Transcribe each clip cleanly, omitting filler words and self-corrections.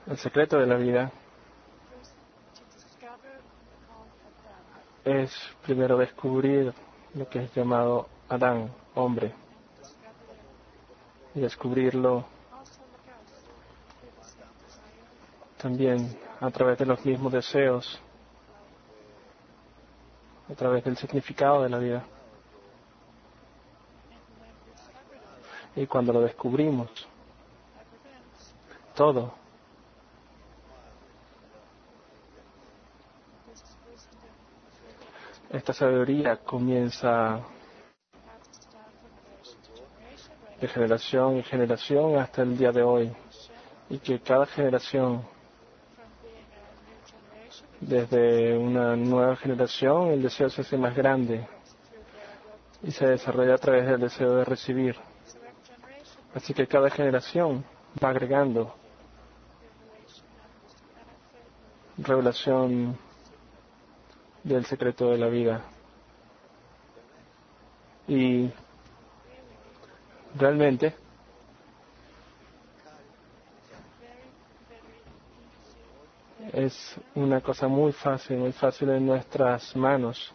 El secreto de la vida es primero descubrir lo que es llamado Adán, hombre, y descubrirlo también a través de los mismos deseos, a través del significado de la vida. Y cuando lo descubrimos, todo esta sabiduría comienza de generación en generación hasta el día de hoy, y que cada generación, desde una nueva generación, el deseo se hace más grande y se desarrolla a través del deseo de recibir. Así que cada generación va agregando revelación del secreto de la vida. Y realmente es una cosa muy fácil en nuestras manos.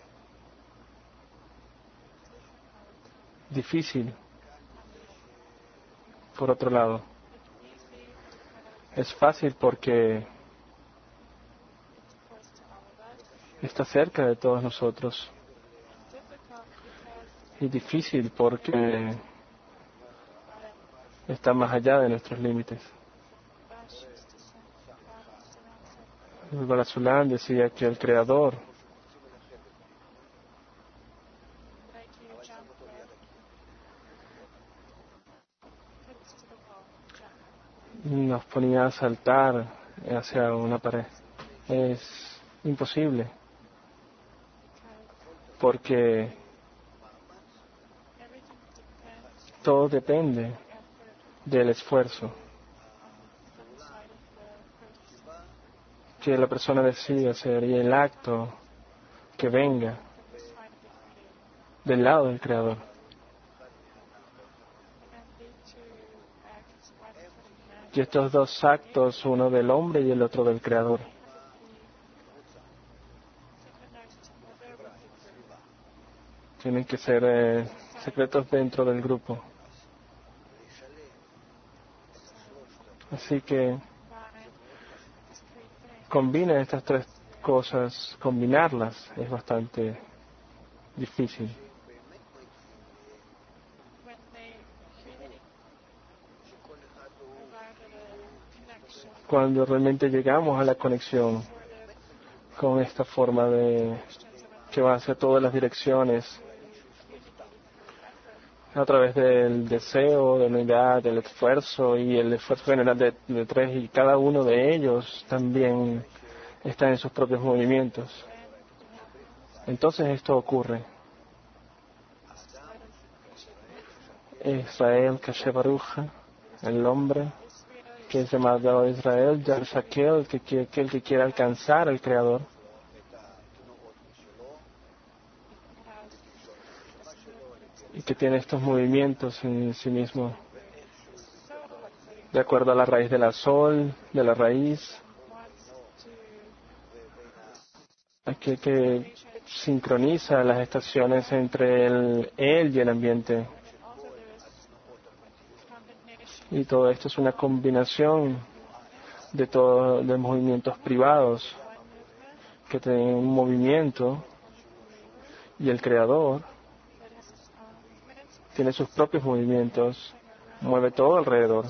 Difícil, por otro lado. Es fácil porque está cerca de todos nosotros. Y difícil porque está más allá de nuestros límites. El Balasulán decía que el Creador nos ponía a saltar hacia una pared. Es imposible porque todo depende del esfuerzo que la persona decida hacer y el acto que venga del lado del Creador. Y estos dos actos, uno del hombre y el otro del Creador, tienen que ser secretos dentro del grupo. Así que combina estas tres cosas, combinarlas es bastante difícil. Cuando realmente llegamos a la conexión con esta forma de que va hacia todas las direcciones, a través del deseo, de la unidad, del esfuerzo y el esfuerzo general de tres, y cada uno de ellos también está en sus propios movimientos. Entonces esto ocurre. Israel Kashebaruja, el hombre que es llamado Israel, Yar-Shakel, el que quiere alcanzar al Creador. Y que tiene estos movimientos en sí mismo, de acuerdo a la raíz de la sol, de la raíz, aquel que sincroniza las estaciones entre él y el ambiente. Y todo esto es una combinación de movimientos privados que tienen un movimiento, y el Creador tiene sus propios movimientos, mueve todo alrededor,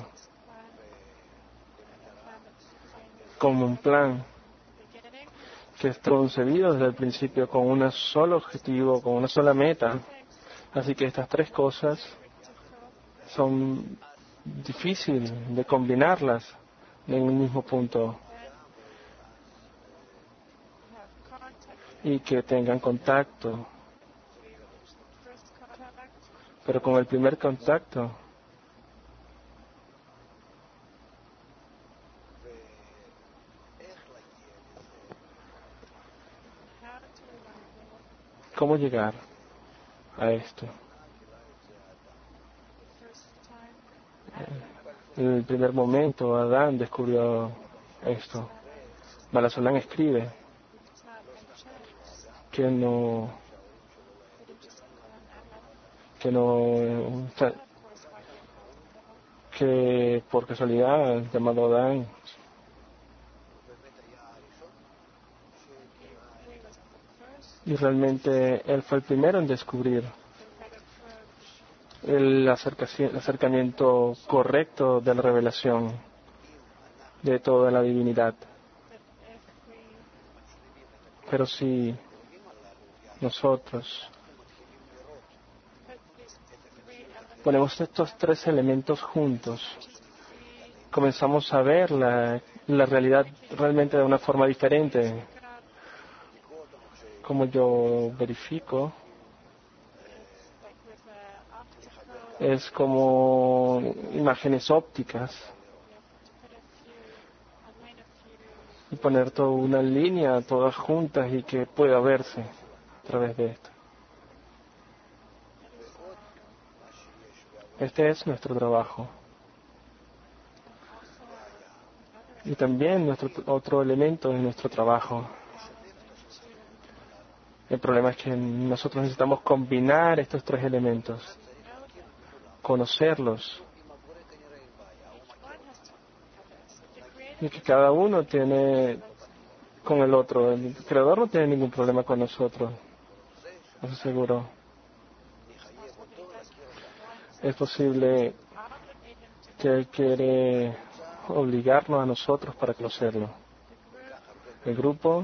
como un plan que está concebido desde el principio con un solo objetivo, con una sola meta. Así que estas tres cosas son difíciles de combinarlas en un mismo punto y que tengan contacto. Pero con el primer contacto, ¿cómo llegar a esto? En el primer momento, Adán descubrió esto. Balasolán escribe que que por casualidad el llamado Adán, y realmente él fue el primero en descubrir el acercamiento correcto de la revelación de toda la divinidad. Pero si nosotros ponemos estos tres elementos juntos, comenzamos a ver la realidad realmente de una forma diferente. Como yo verifico, es como imágenes ópticas y poner toda una línea, todas juntas y que pueda verse a través de esto. Este es nuestro trabajo. Y también nuestro otro elemento de nuestro trabajo. El problema es que nosotros necesitamos combinar estos tres elementos, conocerlos, y que cada uno tiene con el otro. El creador no tiene ningún problema con nosotros, os aseguro. Es posible que Él quiere obligarnos a nosotros para conocerlo. El grupo,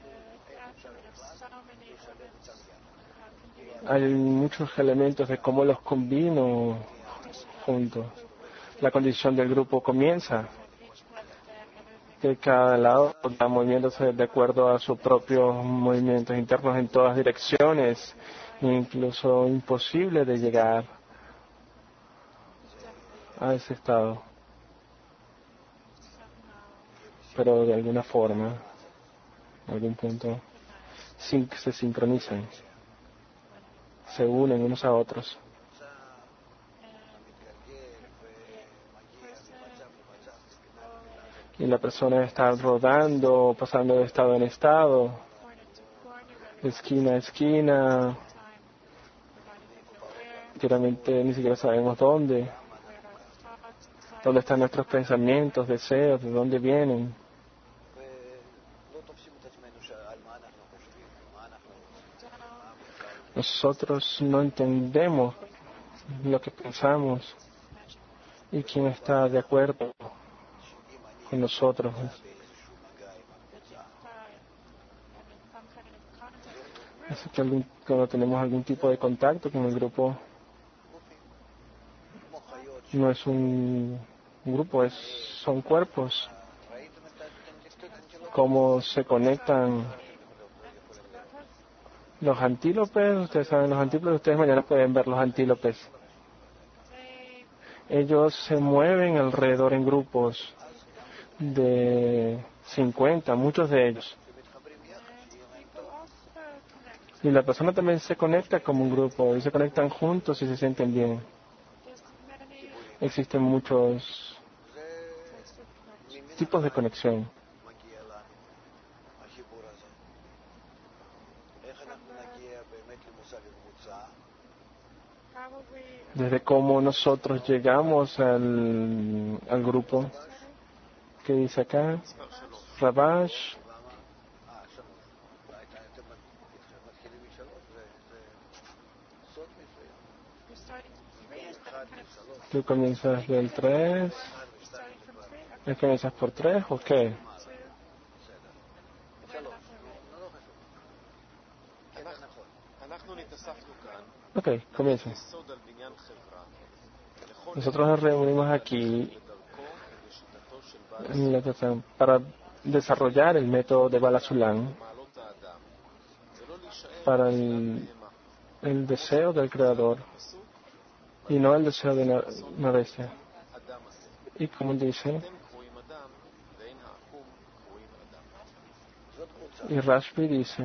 hay muchos elementos de cómo los combino juntos. La condición del grupo comienza que cada lado está moviéndose de acuerdo a sus propios movimientos internos en todas direcciones, incluso imposible de llegar a ese estado. Pero de alguna forma, en algún punto, se sincronizan, se unen unos a otros. Y la persona está rodando, pasando de estado en estado, de esquina a esquina. Realmente ni siquiera sabemos dónde están nuestros pensamientos, deseos, de dónde vienen. Nosotros no entendemos lo que pensamos y quién está de acuerdo con nosotros. Así que cuando tenemos algún tipo de contacto con el grupo, no es un grupo, son cuerpos. Cómo se conectan los antílopes, ustedes saben los antílopes, ustedes mañana pueden ver los antílopes. Ellos se mueven alrededor en grupos de 50, muchos de ellos. Y la persona también se conecta como un grupo, y se conectan juntos y se sienten bien. Existen muchos tipos de conexión. Desde cómo nosotros llegamos al grupo que dice acá, Rabash, tú comienzas del 3, comienzas por 3, ¿o qué? Ok, comienza. Nosotros nos reunimos aquí para desarrollar el método de Balasulán para el deseo del Creador y no el deseo de una bestia. Y como dice, y Rashbi dice,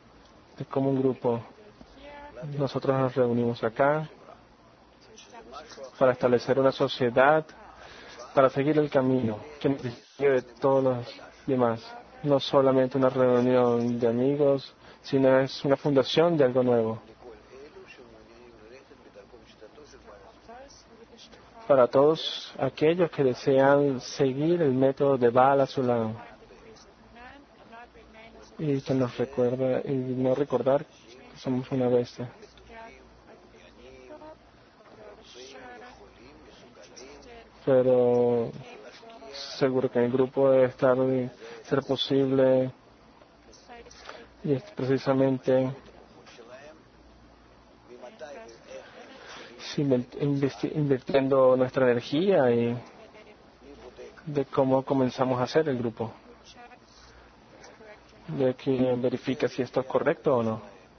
que como un grupo nosotros nos reunimos acá para establecer una sociedad, para seguir el camino que nos distingue de todos los demás. No solamente una reunión de amigos, sino es una fundación de algo nuevo. Para todos aquellos que desean seguir el método de Bala Sulam y que nos recuerda y no recordar que somos una bestia. Pero seguro que en el grupo debe ser posible, y es precisamente invirtiendo nuestra energía y de cómo comenzamos a hacer el grupo, de quien verifica si esto es correcto o no.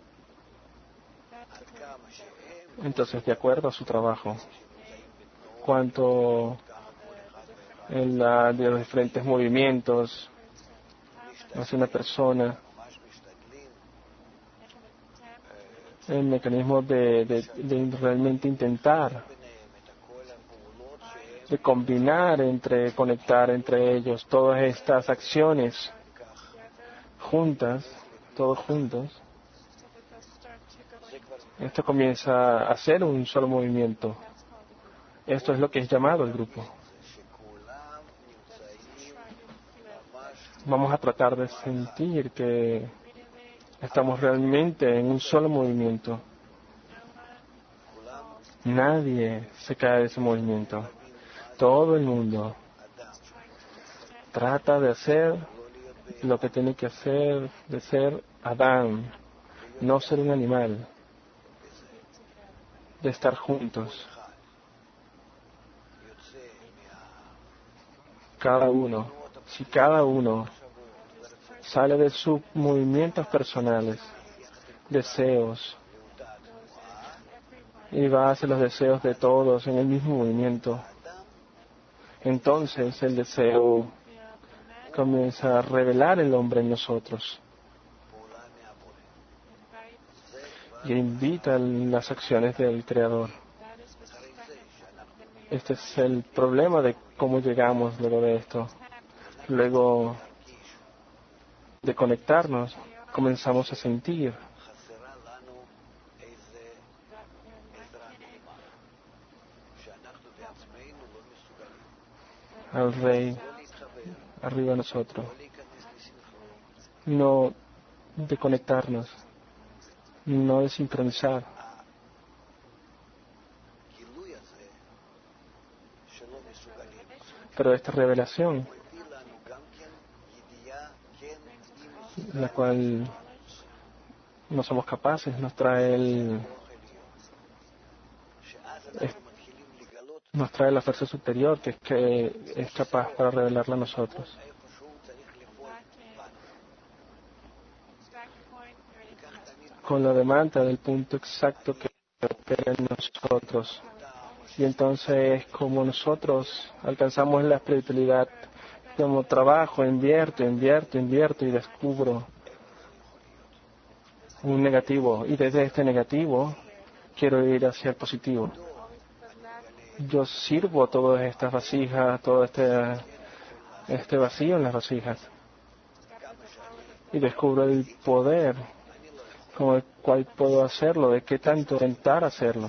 Entonces, de acuerdo a su trabajo, cuanto de los diferentes movimientos hacia una persona, el mecanismo de realmente intentar, de combinar conectar entre ellos todas estas acciones juntas, todos juntos, esto comienza a ser un solo movimiento. Esto es lo que es llamado el grupo. Vamos a tratar de sentir que estamos realmente en un solo movimiento. Nadie se cae de ese movimiento. Todo el mundo trata de hacer lo que tiene que hacer, de ser Adán, no ser un animal, de estar juntos. Si cada uno sale de sus movimientos personales, deseos, y va hacia los deseos de todos en el mismo movimiento, entonces el deseo comienza a revelar el hombre en nosotros y invita las acciones del Creador. Este es el problema de cómo llegamos luego de esto. Luego de conectarnos, comenzamos a sentir al Rey arriba de nosotros. No de conectarnos, no de sincronizar. Pero esta revelación, la cual no somos capaces, nos trae la fuerza superior que es capaz para revelarla a nosotros. Con la demanda del punto exacto que opera en nosotros. Y entonces, como nosotros alcanzamos la espiritualidad, como trabajo, invierto y descubro un negativo. Y desde este negativo, quiero ir hacia el positivo. Yo sirvo todas estas vasijas, todo este vacío en las vasijas. Y descubro el poder con el cual puedo hacerlo, de qué tanto intentar hacerlo.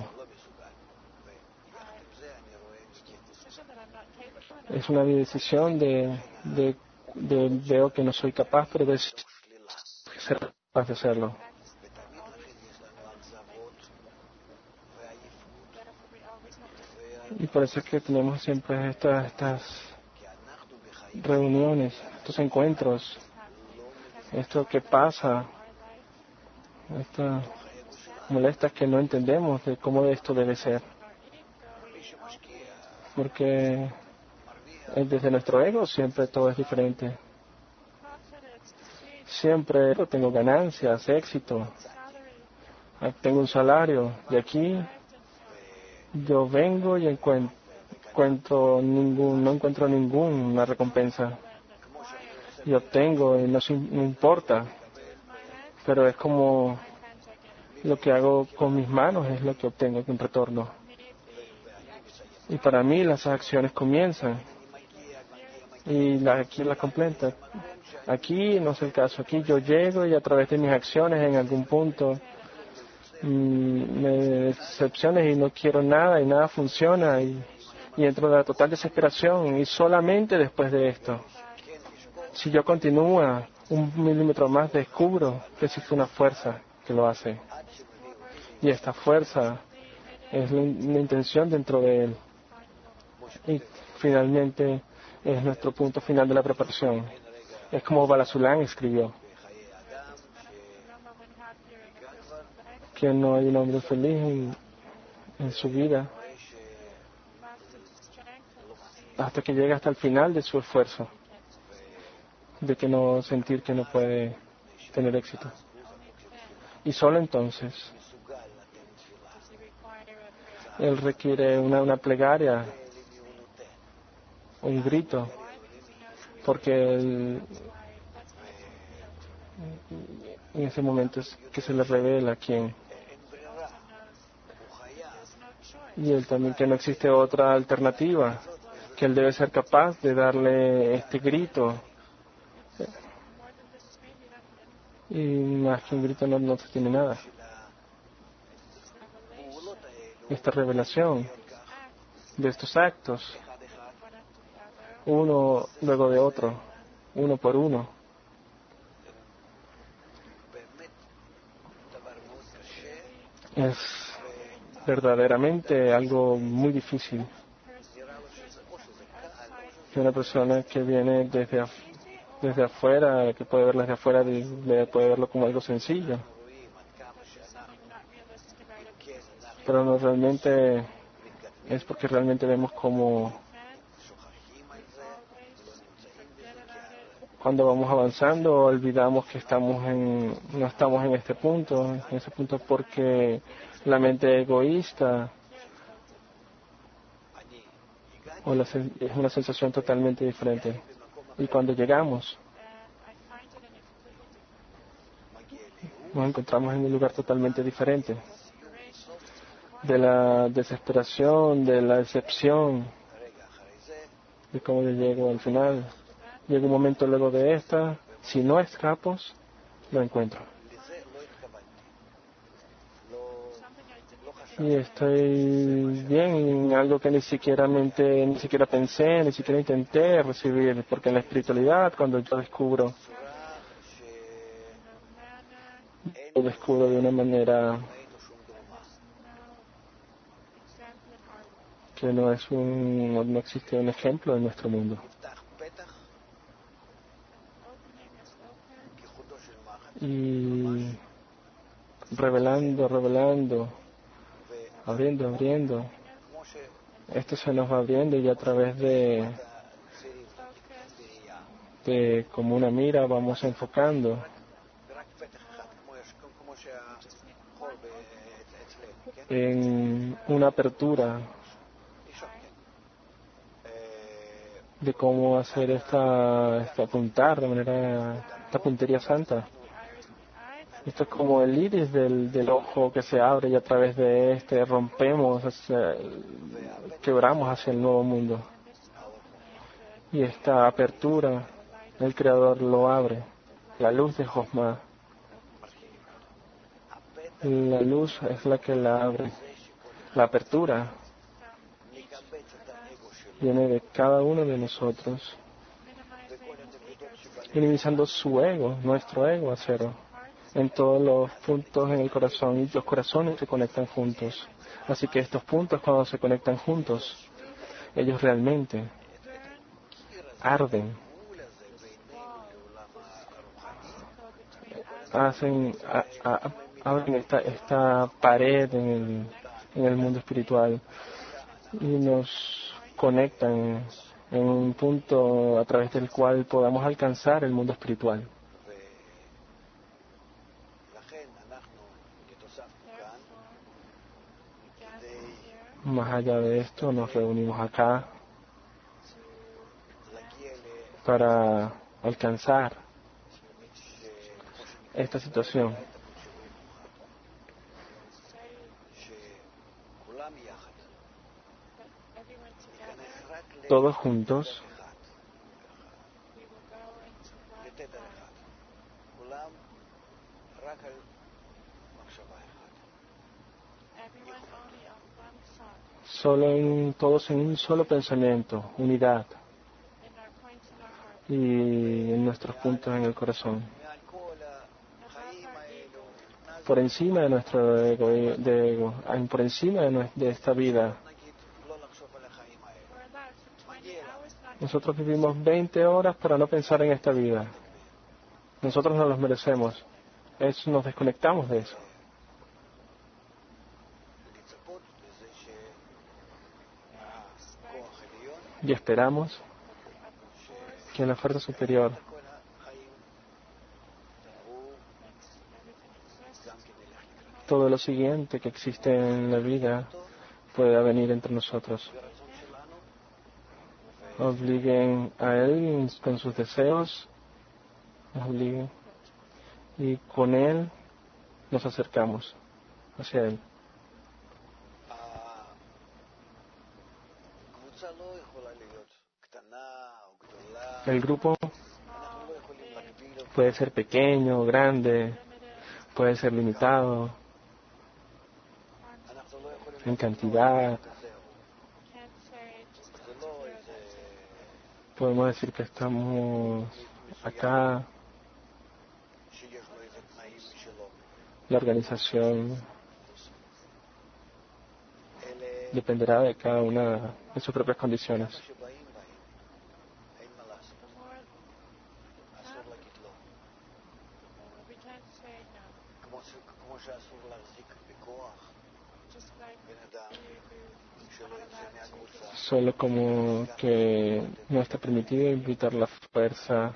Es una decisión veo que no soy capaz, pero de ser capaz de hacerlo. Y por eso es que tenemos siempre estas reuniones, estos encuentros, esto que pasa, estas molestias que no entendemos de cómo esto debe ser. Porque desde nuestro ego siempre todo es diferente. Siempre tengo ganancias, éxito, tengo un salario. De aquí yo vengo y no encuentro ninguna recompensa. Y obtengo y no importa. Pero es como lo que hago con mis manos es lo que obtengo en retorno. Y para mí las acciones comienzan y aquí la completa. Aquí no es el caso. Aquí yo llego y a través de mis acciones en algún punto me decepciones y no quiero nada y nada funciona y entro en la total desesperación y solamente después de esto, si yo continúo un milímetro más, descubro que existe una fuerza que lo hace y esta fuerza es la intención dentro de él y finalmente es nuestro punto final de la preparación. Es como Balasulán escribió que no hay un hombre feliz en su vida hasta que llega hasta el final de su esfuerzo, de que no sentir que no puede tener éxito. Y solo entonces él requiere una plegaria, un grito, porque en ese momento es que se le revela quién. Y él también que no existe otra alternativa, que él debe ser capaz de darle este grito. Y más que un grito no se tiene nada. Esta revelación de estos actos, uno luego de otro, uno por uno, es verdaderamente algo muy difícil. Que una persona que viene desde afuera, que puede verlo desde afuera, puede verlo como algo sencillo. Pero no realmente es porque realmente vemos como cuando vamos avanzando olvidamos que no estamos en ese punto porque la mente egoísta es una sensación totalmente diferente. Y cuando llegamos, nos encontramos en un lugar totalmente diferente. De la desesperación, de la decepción, de cómo yo llego al final. Llega un momento luego de esta, si no escapos, lo encuentro. Y estoy bien en algo que ni siquiera pensé, ni siquiera intenté recibir, porque en la espiritualidad, cuando yo lo descubro de una manera que no existe un ejemplo en nuestro mundo. Y revelando, abriendo. Esto se nos va abriendo y a través de como una mira vamos enfocando en una apertura de cómo hacer esta esta puntería santa. Esto es como el iris del ojo que se abre y a través de rompemos, quebramos hacia el nuevo mundo. Y esta apertura, el Creador lo abre. La luz de Josma. La luz es la que la abre. La apertura viene de cada uno de nosotros, minimizando su ego, nuestro ego a cero, en todos los puntos en el corazón, y los corazones se conectan juntos. Así que estos puntos, cuando se conectan juntos, ellos realmente arden, abren esta pared en el mundo espiritual y nos conectan en un punto a través del cual podamos alcanzar el mundo espiritual. Más allá de esto, nos reunimos acá para alcanzar esta situación. todos juntos, todos en un solo pensamiento, unidad, y en nuestros puntos en el corazón. Por encima de nuestro ego, por encima de esta vida. Nosotros vivimos 20 horas para no pensar en esta vida. Nosotros no los merecemos. Nos desconectamos de eso. Y esperamos que la fuerza superior todo lo siguiente que existe en la vida pueda venir entre nosotros. Obliguen a Él con sus deseos, obliguen, y con Él nos acercamos hacia Él. El grupo puede ser pequeño, grande, puede ser limitado en cantidad. Podemos decir que estamos acá. La organización dependerá de cada una de sus propias condiciones. Solo como que no está permitido invitar la fuerza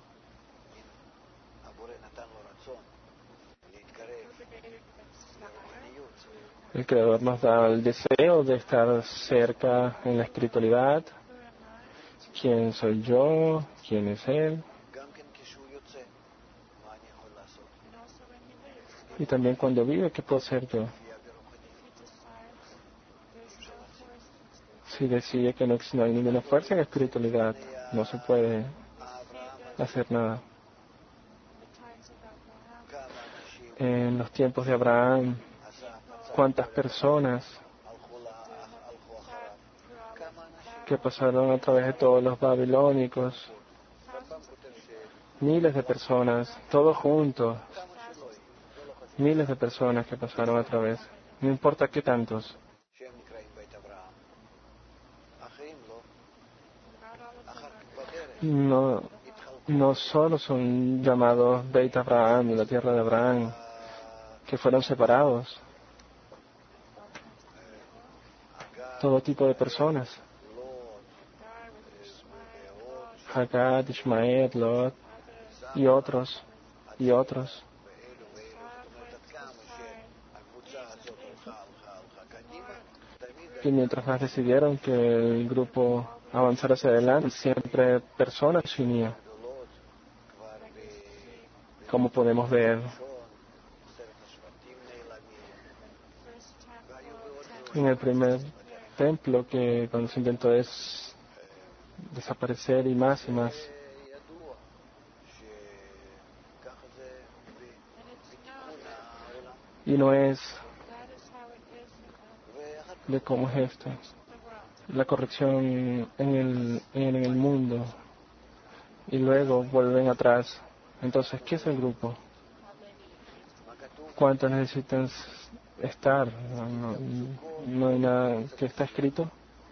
el Creador nos da el deseo de estar cerca en la espiritualidad. ¿Quién soy yo? ¿Quién es Él? Y también cuando vive, ¿qué puedo hacer yo? Si decide que no hay ninguna fuerza en la espiritualidad, no se puede hacer nada. En los tiempos de Abraham, ¿cuántas personas que pasaron a través de todos los babilónicos? Miles de personas, todos juntos. Miles de personas que pasaron a través. No importa qué tantos. No solo son llamados Beit Abraham, la tierra de Abraham, que fueron separados. Todo tipo de personas. Hagar, Ishmael, Lot y otros. Y mientras más decidieron que el grupo avanzara hacia adelante, siempre personas se unían. Como podemos ver en el primer templo, que cuando se intentó desaparecer y más. Y no es de cómo es esto. La corrección en el mundo. Y luego vuelven atrás. Entonces, ¿qué es el grupo? ¿Cuántos necesitan estar? No hay nada que está escrito.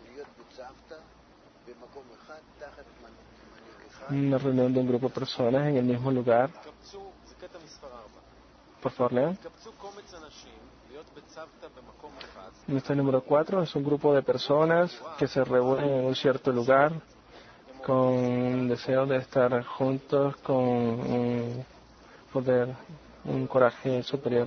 Una reunión de un grupo de personas en el mismo lugar. Por favor, lean. Nuestro número 4 es un grupo de personas que se reúnen en un cierto lugar con un deseo de estar juntos, con un poder, un coraje superior,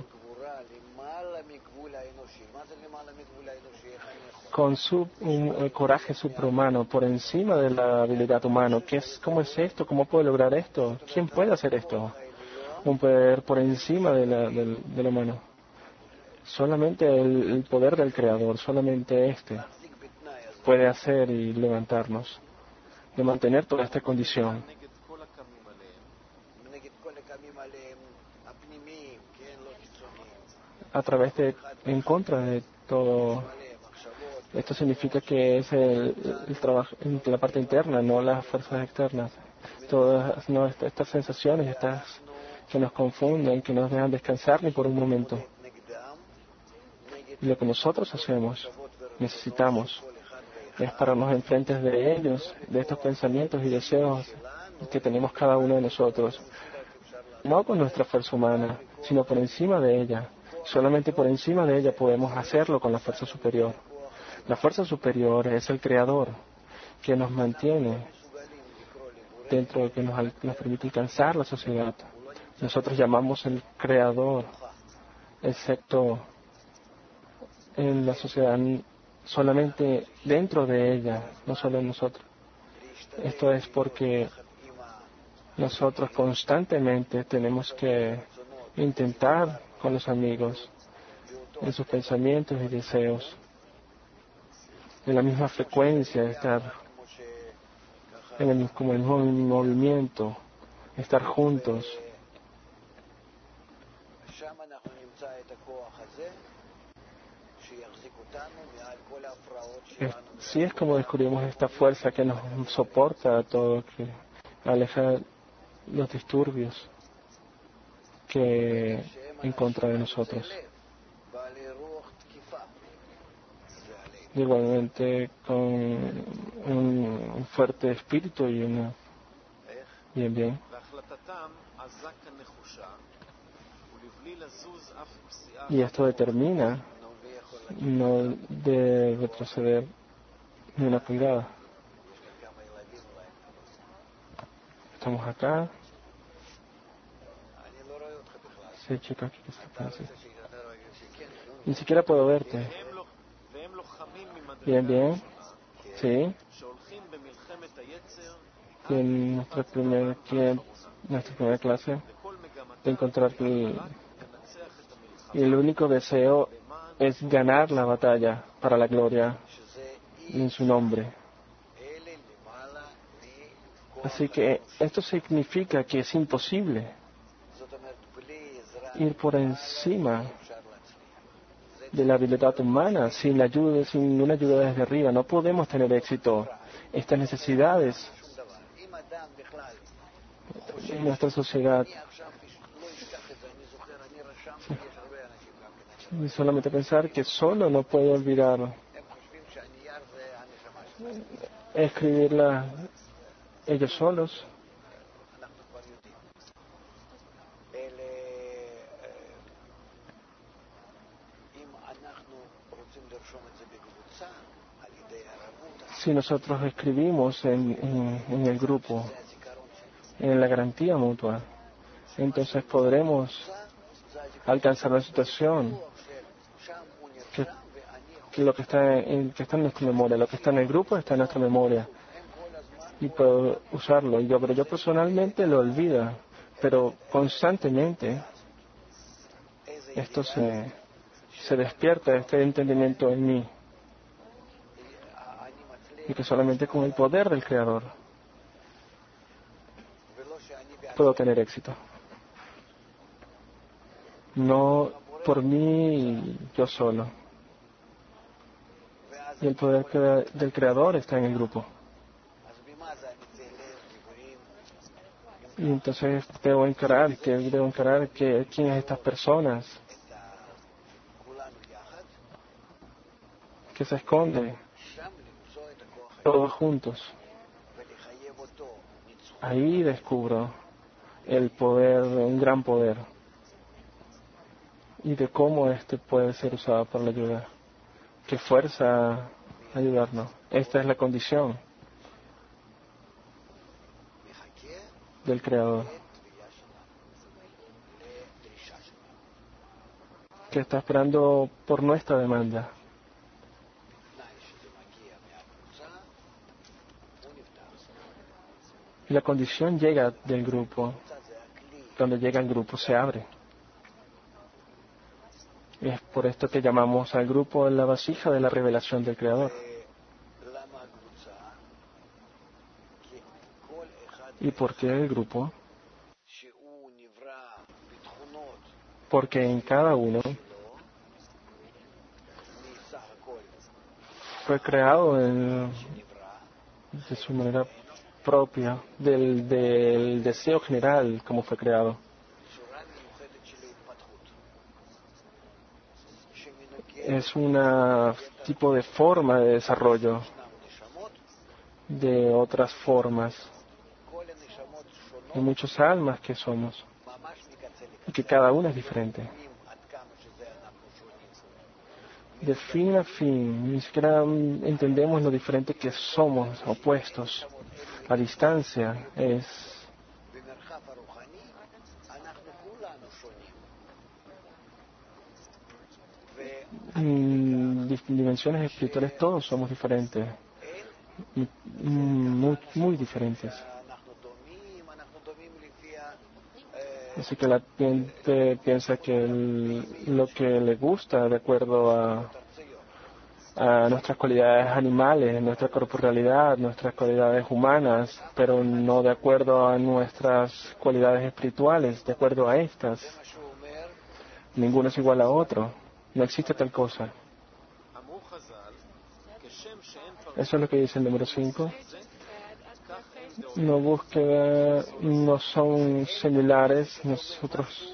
con un coraje suprahumano por encima de la habilidad humana. ¿Cómo es esto? ¿Cómo puedo lograr esto? ¿Quién puede hacer esto? Un poder por encima del humano. Solamente el poder del Creador, solamente este puede hacer y levantarnos, de mantener toda esta condición a través de, en contra de todo. Esto significa que es el trabajo en la parte interna, no las fuerzas externas. Todas no, estas sensaciones, estas que nos confunden, que nos dejan descansar ni por un momento. Y lo que nosotros hacemos, necesitamos, es pararnos enfrente de ellos, de estos pensamientos y deseos que tenemos cada uno de nosotros. No con nuestra fuerza humana, sino por encima de ella. Solamente por encima de ella podemos hacerlo con la fuerza superior. La fuerza superior es el creador que nos mantiene dentro, que nos permite alcanzar la sociedad. Nosotros llamamos el creador, excepto en la sociedad, solamente dentro de ella, no solo en nosotros. Esto es porque nosotros constantemente tenemos que intentar con los amigos en sus pensamientos y deseos, en la misma frecuencia, estar como el mismo movimiento, estar juntos. Sí, es como descubrimos esta fuerza que nos soporta a todo, que aleja los disturbios que en contra de nosotros. Igualmente con un fuerte espíritu y una... Bien. Y esto determina no de retroceder ni una pulgada. Estamos acá. Sí, chica, ¿qué está haciendo? Ni siquiera puedo verte. Bien. Sí. Y en nuestra primera clase de encontrar que el único deseo es ganar la batalla para la gloria en su nombre. Así que esto significa que es imposible ir por encima de la habilidad humana sin una ayuda desde arriba. No podemos tener éxito. Estas necesidades en nuestra sociedad. Y solamente pensar que solo no puedo olvidar escribirla ellos solos. Si nosotros escribimos en el grupo, en la garantía mutua, entonces podremos alcanzar la situación que lo que está en nuestra memoria, lo que está en el grupo está en nuestra memoria y puedo usarlo. Pero yo personalmente lo olvido, pero constantemente esto se despierta, este entendimiento en mí, y que solamente con el poder del Creador puedo tener éxito. No por mí yo solo. Y el poder del Creador está en el grupo. Y entonces debo encarar que quiénes estas personas que se esconden todos juntos. Ahí descubro el poder, un gran poder, y de cómo este puede ser usado para la ayuda. Qué fuerza ayudarnos. Esta es la condición del Creador, que está esperando por nuestra demanda. Y la condición llega del grupo. Cuando llega el grupo se abre. Y es por esto que llamamos al grupo la vasija de la revelación del Creador. ¿Y por qué el grupo? Porque en cada uno fue creado de su manera propia, del deseo general como fue creado. Es un tipo de forma de desarrollo de otras formas, de muchas almas que somos, y que cada una es diferente. De fin a fin, ni siquiera entendemos lo diferente que somos, opuestos. La distancia es dimensiones espirituales, todos somos diferentes, muy diferentes. Así que la gente piensa que lo que le gusta de acuerdo a nuestras cualidades animales, nuestra corporalidad, nuestras cualidades humanas, pero no de acuerdo a nuestras cualidades espirituales, de acuerdo a estas. Ninguno es igual a otro. No existe tal cosa. Eso es lo que dice el número 5. No búsqueda, no son similares nosotros.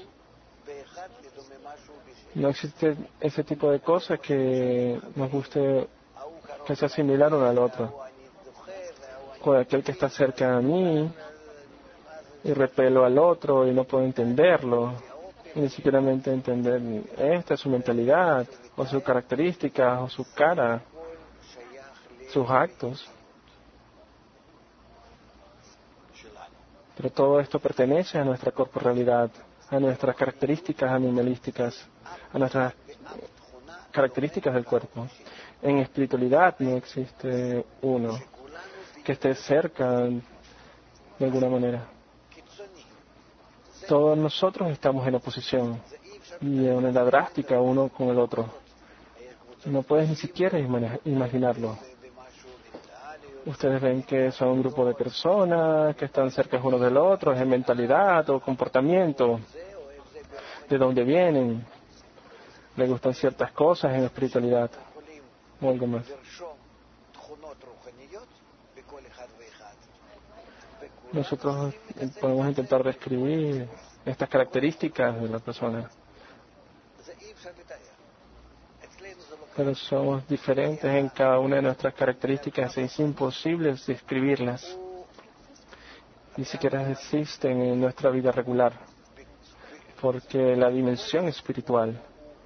No existe ese tipo de cosas que nos guste que sea similar uno al otro. Con aquel que está cerca de mí y repelo al otro y no puedo entenderlo. Y ni siquiera entender esta es su mentalidad, o sus características, o su cara, sus actos. Pero todo esto pertenece a nuestra corporalidad, a nuestras características animalísticas, a nuestras características del cuerpo. En espiritualidad no existe uno que esté cerca de alguna manera. Todos nosotros estamos en oposición y de manera drástica uno con el otro. No puedes ni siquiera imaginarlo. Ustedes ven que son un grupo de personas que están cerca unos del otro, en mentalidad o comportamiento, de dónde vienen, les gustan ciertas cosas en espiritualidad o algo más. Nosotros podemos intentar describir estas características de la persona, pero somos diferentes en cada una de nuestras características. Es imposible describirlas. Ni siquiera existen en nuestra vida regular, porque la dimensión espiritual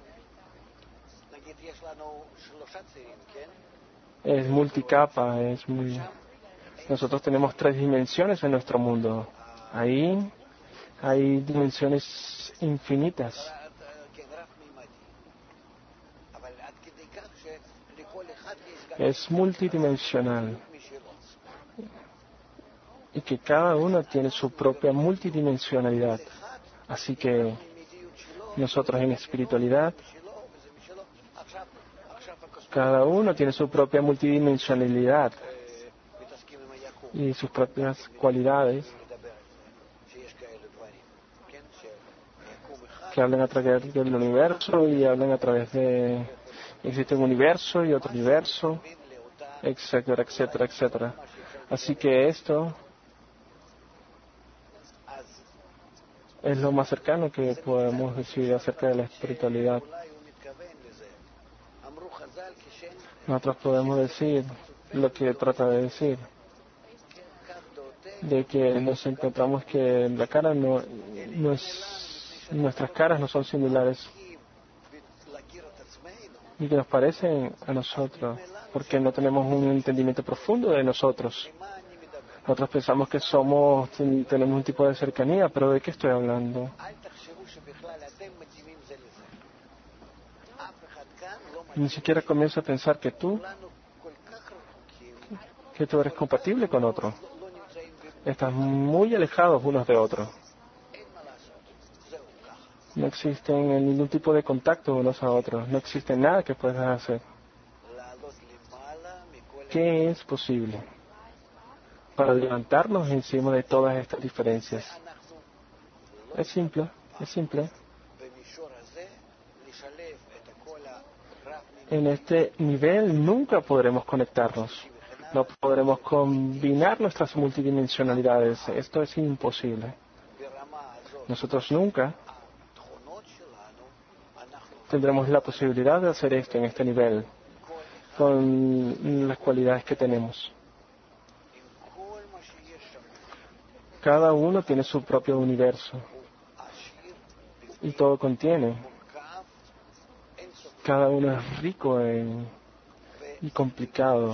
es multicapa, Nosotros tenemos 3 dimensiones en nuestro mundo. Ahí hay dimensiones infinitas. Es multidimensional. Y que cada uno tiene su propia multidimensionalidad. Así que nosotros en espiritualidad, cada uno tiene su propia multidimensionalidad y sus propias cualidades que hablan a través del universo y hablan a través de... Existe un universo y otro universo, etcétera, etcétera, etcétera. Así que esto es lo más cercano que podemos decir acerca de la espiritualidad. Nosotros podemos decir lo que trata de decir, de que nos encontramos que la cara nuestras caras no son similares y que nos parecen a nosotros, porque no tenemos un entendimiento profundo de nosotros. Nosotros pensamos que tenemos un tipo de cercanía, pero ¿de qué estoy hablando? Ni siquiera comienzo a pensar que tú eres compatible con otro. Están muy alejados unos de otros. No existen ningún tipo de contacto unos a otros. No existe nada que puedas hacer. ¿Qué es posible? para levantarnos encima de todas estas diferencias. Es simple, es simple. En este nivel nunca podremos conectarnos. No podremos combinar nuestras multidimensionalidades. Esto es imposible. Nosotros nunca tendremos la posibilidad de hacer esto en este nivel con las cualidades que tenemos. Cada uno tiene su propio universo y todo contiene. Cada uno es rico y complicado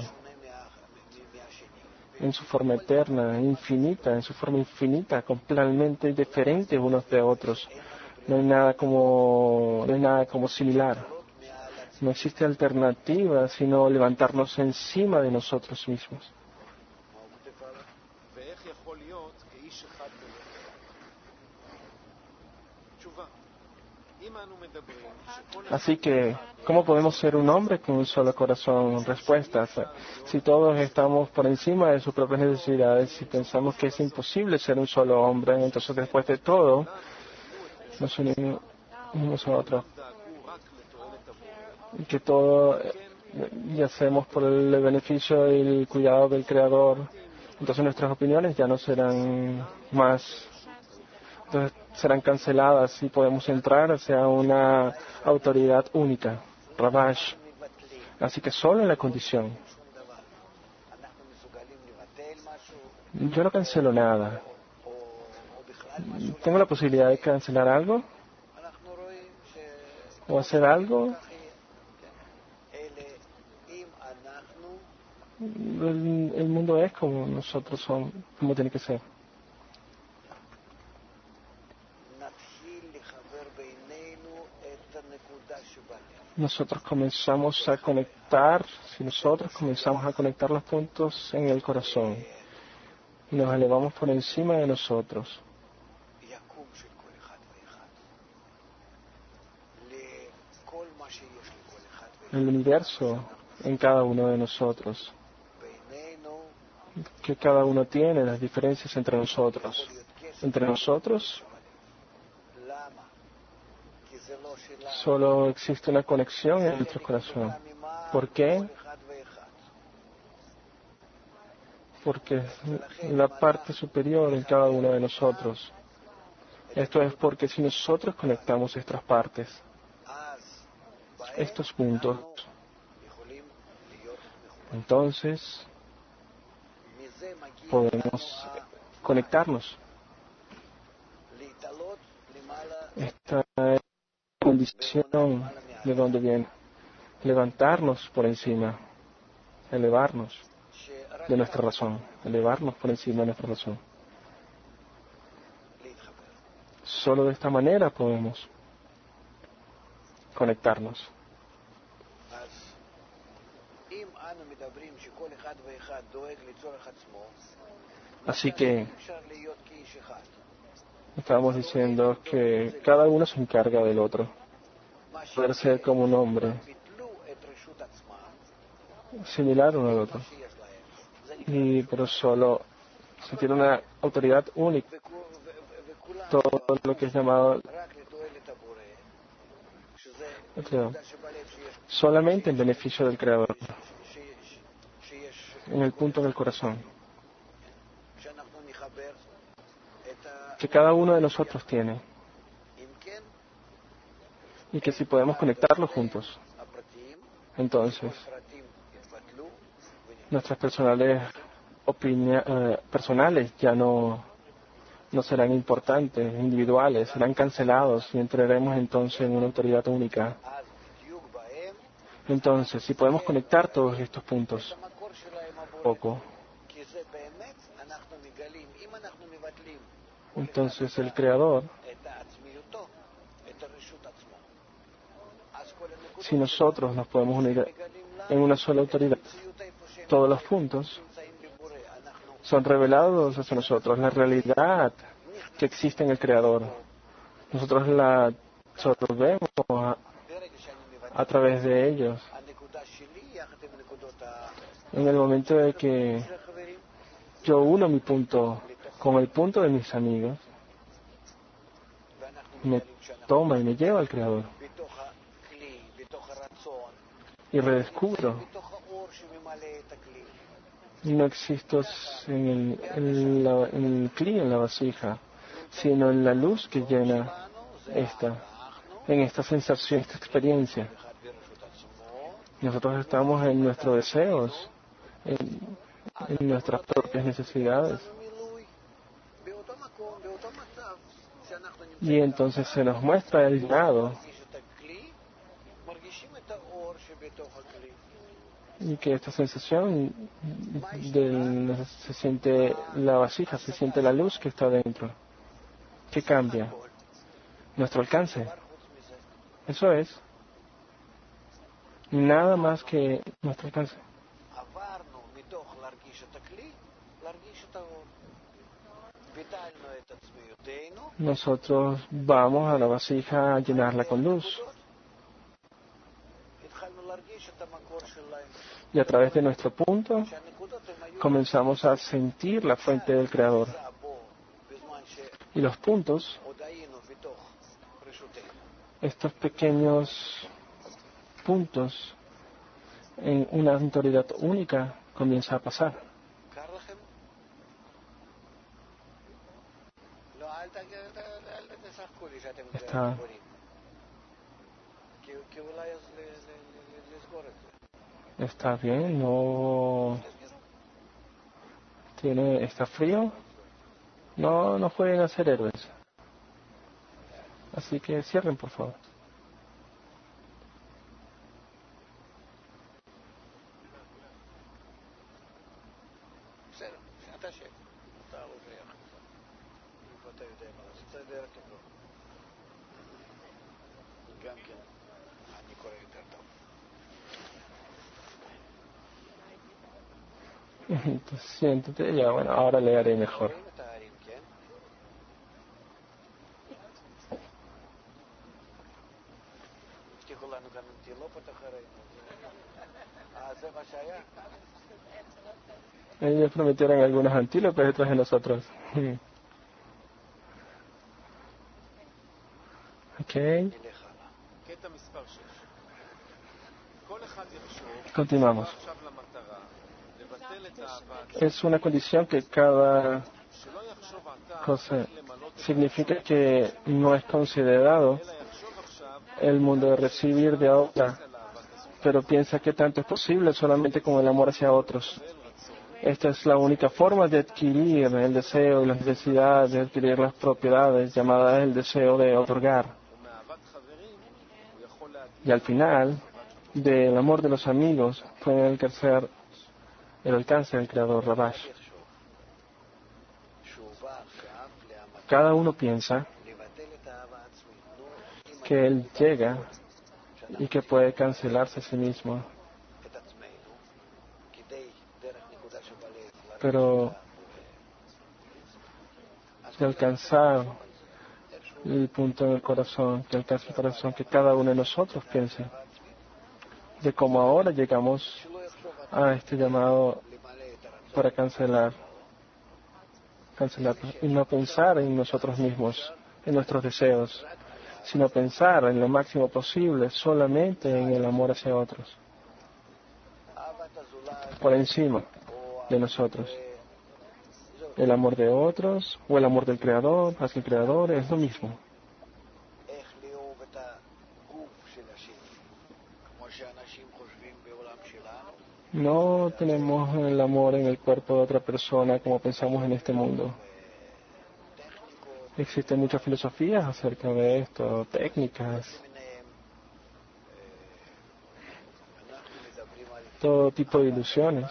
en su forma eterna, infinita, en su forma infinita, completamente diferentes unos de otros. No hay nada como similar. No existe alternativa sino levantarnos encima de nosotros mismos. Así que, ¿cómo podemos ser un hombre con un solo corazón? Respuestas. Si todos estamos por encima de sus propias necesidades, si pensamos que es imposible ser un solo hombre, entonces después de todo, nos unimos unos a otros. Y que todo y hacemos por el beneficio y el cuidado del Creador. Entonces nuestras opiniones ya no serán más. Entonces serán canceladas y podemos entrar hacia una autoridad única, Rabash. Así que solo en la condición. Yo no cancelo nada. ¿Tengo la posibilidad de cancelar algo? ¿O hacer algo? El mundo es como nosotros somos, como tiene que ser. Nosotros comenzamos a conectar, si nosotros comenzamos a conectar los puntos en el corazón y nos elevamos por encima de nosotros, el universo en cada uno de nosotros, que cada uno tiene las diferencias entre nosotros. Entre nosotros solo existe una conexión en nuestro corazón. ¿Por qué? Porque es la parte superior en cada uno de nosotros. Esto es porque si nosotros conectamos estas partes, estos puntos, entonces podemos conectarnos. Esta es la condición de donde viene. Levantarnos por encima, elevarnos de nuestra razón, elevarnos por encima de nuestra razón. Solo de esta manera podemos conectarnos. Así que estábamos diciendo que cada uno se encarga del otro, poder ser como un hombre, similar uno al otro, pero solo se tiene una autoridad única, todo lo que es llamado el Creador, solamente en beneficio del Creador, en el punto del corazón, que cada uno de nosotros tiene, y que si podemos conectarlos juntos, entonces nuestras personales ya no serán importantes, individuales, serán cancelados y entraremos entonces en una autoridad única. Entonces, si podemos conectar todos estos puntos, poco, entonces el Creador, si nosotros nos podemos unir en una sola autoridad, todos los puntos son revelados hacia nosotros, la realidad que existe en el Creador. Nosotros la absorbemos a través de ellos. En el momento de que yo uno mi punto con el punto de mis amigos, me toma y me lleva al Creador. Y redescubro. No existo en el cli, en la vasija, sino en la luz que llena en esta sensación, esta experiencia. Nosotros estamos en nuestros deseos, en nuestras propias necesidades. Y entonces se nos muestra el llenado. Y que esta sensación se siente la vasija, se siente la luz que está dentro. ¿Qué cambia? Nuestro alcance. Eso es. Nada más que nuestro alcance. Nosotros vamos a la vasija a llenarla con luz. Y a través de nuestro punto comenzamos a sentir la fuente del Creador. Y los puntos, estos pequeños puntos en una autoridad única, comienza a pasar. Está bien, no está frío. No pueden hacer héroes. Así que cierren, por favor. Entonces, siéntate, ya, bueno, ahora le haré mejor. Ellos prometieron algunos antílopes detrás de nosotros. Ok. Continuamos. Es una condición que cada cosa significa que no es considerado el mundo de recibir de otra, pero piensa que tanto es posible solamente con el amor hacia otros. Esta es la única forma de adquirir el deseo y las necesidades, de adquirir las propiedades llamadas el deseo de otorgar. Y al final, del amor de los amigos, puede alcanzar el alcance del Creador Rabash. Cada uno piensa que él llega y que puede cancelarse a sí mismo. Pero de alcanzar el punto en el corazón, que alcance el corazón, que cada uno de nosotros piense de cómo ahora llegamos a este llamado para cancelar y no pensar en nosotros mismos, en nuestros deseos, sino pensar en lo máximo posible solamente en el amor hacia otros, por encima de nosotros. El amor de otros o el amor del Creador hacia el Creador es lo mismo. No tenemos el amor en el cuerpo de otra persona como pensamos en este mundo. Existen muchas filosofías acerca de esto, técnicas, todo tipo de ilusiones.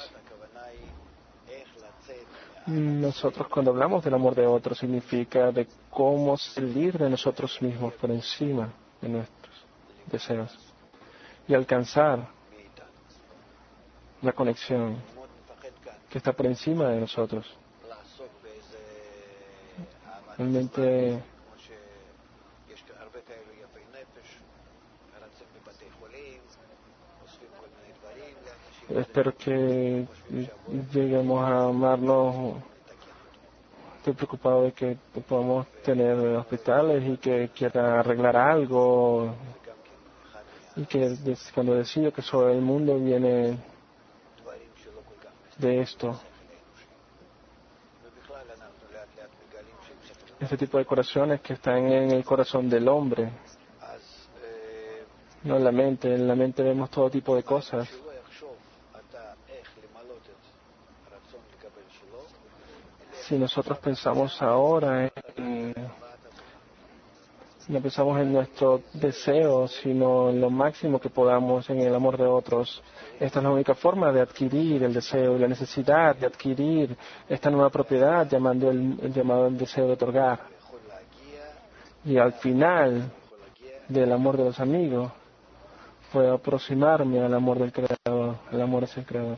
Nosotros cuando hablamos del amor de otros significa de cómo salir de nosotros mismos por encima de nuestros deseos y alcanzar la conexión que está por encima de nosotros. Realmente Espero que lleguemos a amarnos. Estoy preocupado de que podamos tener hospitales y que quiera arreglar algo y que cuando decido que sobre el mundo viene de esto. Este tipo de corazones que están en el corazón del hombre, no en la mente. En la mente vemos todo tipo de cosas. Si nosotros pensamos ahora no pensamos en nuestro deseo, sino en lo máximo que podamos en el amor de otros. Esta es la única forma de adquirir el deseo y la necesidad de adquirir esta nueva propiedad llamado el deseo de otorgar. Y al final del amor de los amigos, puedo aproximarme al amor del Creador. El amor es el Creador.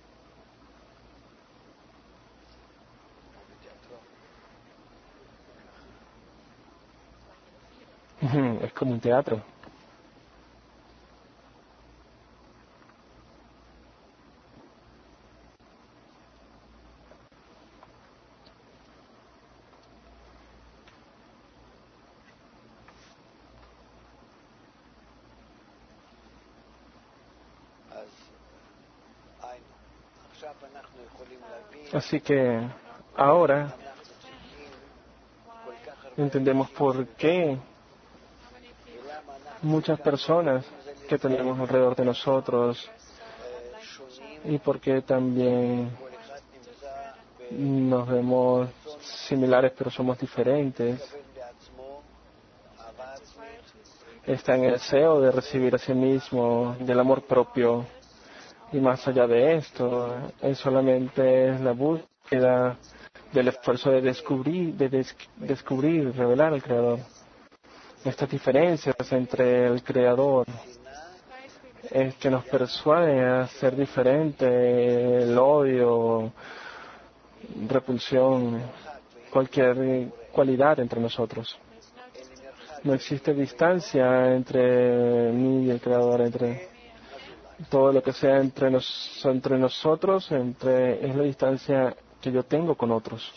Es como un teatro. Así que ahora entendemos por qué muchas personas que tenemos alrededor de nosotros y por qué también nos vemos similares pero somos diferentes. Está en el deseo de recibir a sí mismo, del amor propio. Y más allá de esto, es solamente la búsqueda del esfuerzo de descubrir, revelar al Creador. Estas diferencias entre el Creador es que nos persuade a ser diferente, el odio, repulsión, cualquier cualidad entre nosotros. No existe distancia entre mí y el Creador, entre todo lo que sea entre nosotros, es la distancia que yo tengo con otros.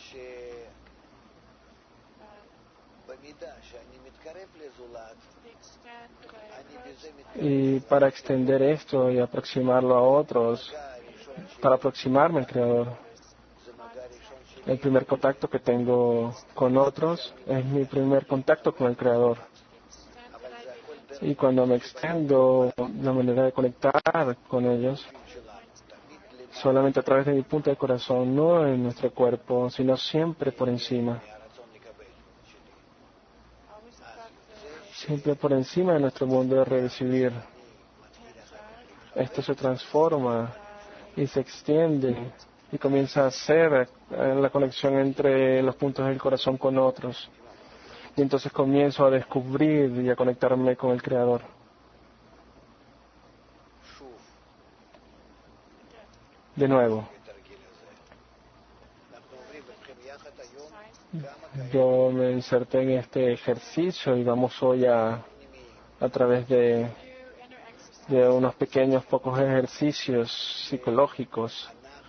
Y para extender esto y aproximarlo a otros, para aproximarme al Creador, el primer contacto que tengo con otros es mi primer contacto con el Creador. Y cuando me extiendo, la manera de conectar con ellos, solamente a través de mi punto de corazón, no en nuestro cuerpo, sino siempre por encima. Siempre por encima de nuestro mundo de recibir. Esto se transforma y se extiende y comienza a ser la conexión entre los puntos del corazón con otros. Y entonces comienzo a descubrir y a conectarme con el Creador. De nuevo, yo me inserté en este ejercicio y vamos hoy a través de unos pequeños pocos ejercicios psicológicos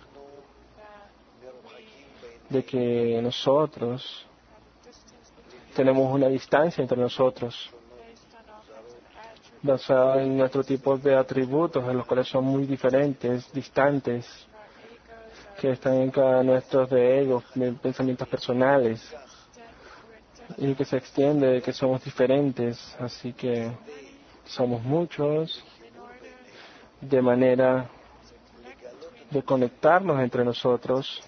de que nosotros tenemos una distancia entre nosotros basada en nuestro tipo de atributos, en los cuales son muy diferentes, distantes, que están en cada nuestros de egos, de pensamientos personales, y que se extiende de que somos diferentes, así que somos muchos, de manera de conectarnos entre nosotros,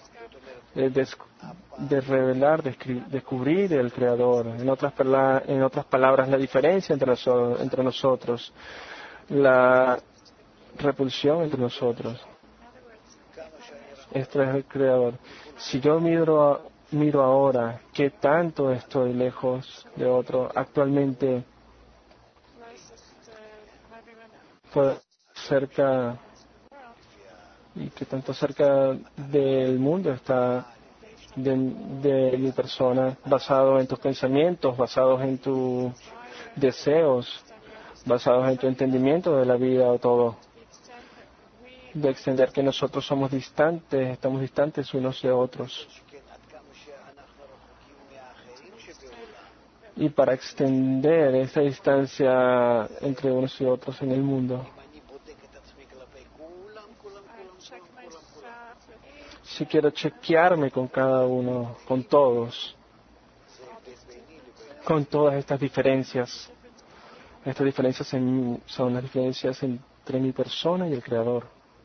de revelar, descubrir el Creador. En otras palabras, la diferencia entre nosotros, la repulsión entre nosotros. Este es el Creador. Si yo miro ahora qué tanto estoy lejos de otro, actualmente cerca, y qué tanto cerca del mundo está de mi persona, basado en tus pensamientos, basados en tus deseos, basados en tu entendimiento de la vida o todo. de extender que nosotros somos distantes, estamos distantes unos de otros. Y para extender esa distancia entre unos y otros en el mundo, si quiero chequearme con cada uno, con todos, con todas estas diferencias. Estas diferencias son las diferencias entre mi persona y el Creador.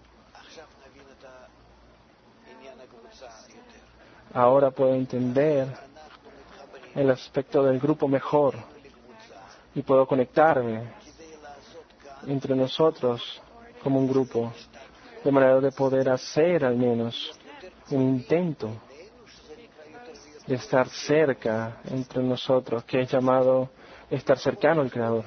Ahora puedo entender el aspecto del grupo mejor y puedo conectarme entre nosotros como un grupo, de manera de poder hacer al menos un intento de estar cerca entre nosotros, que es llamado estar cercano al Creador.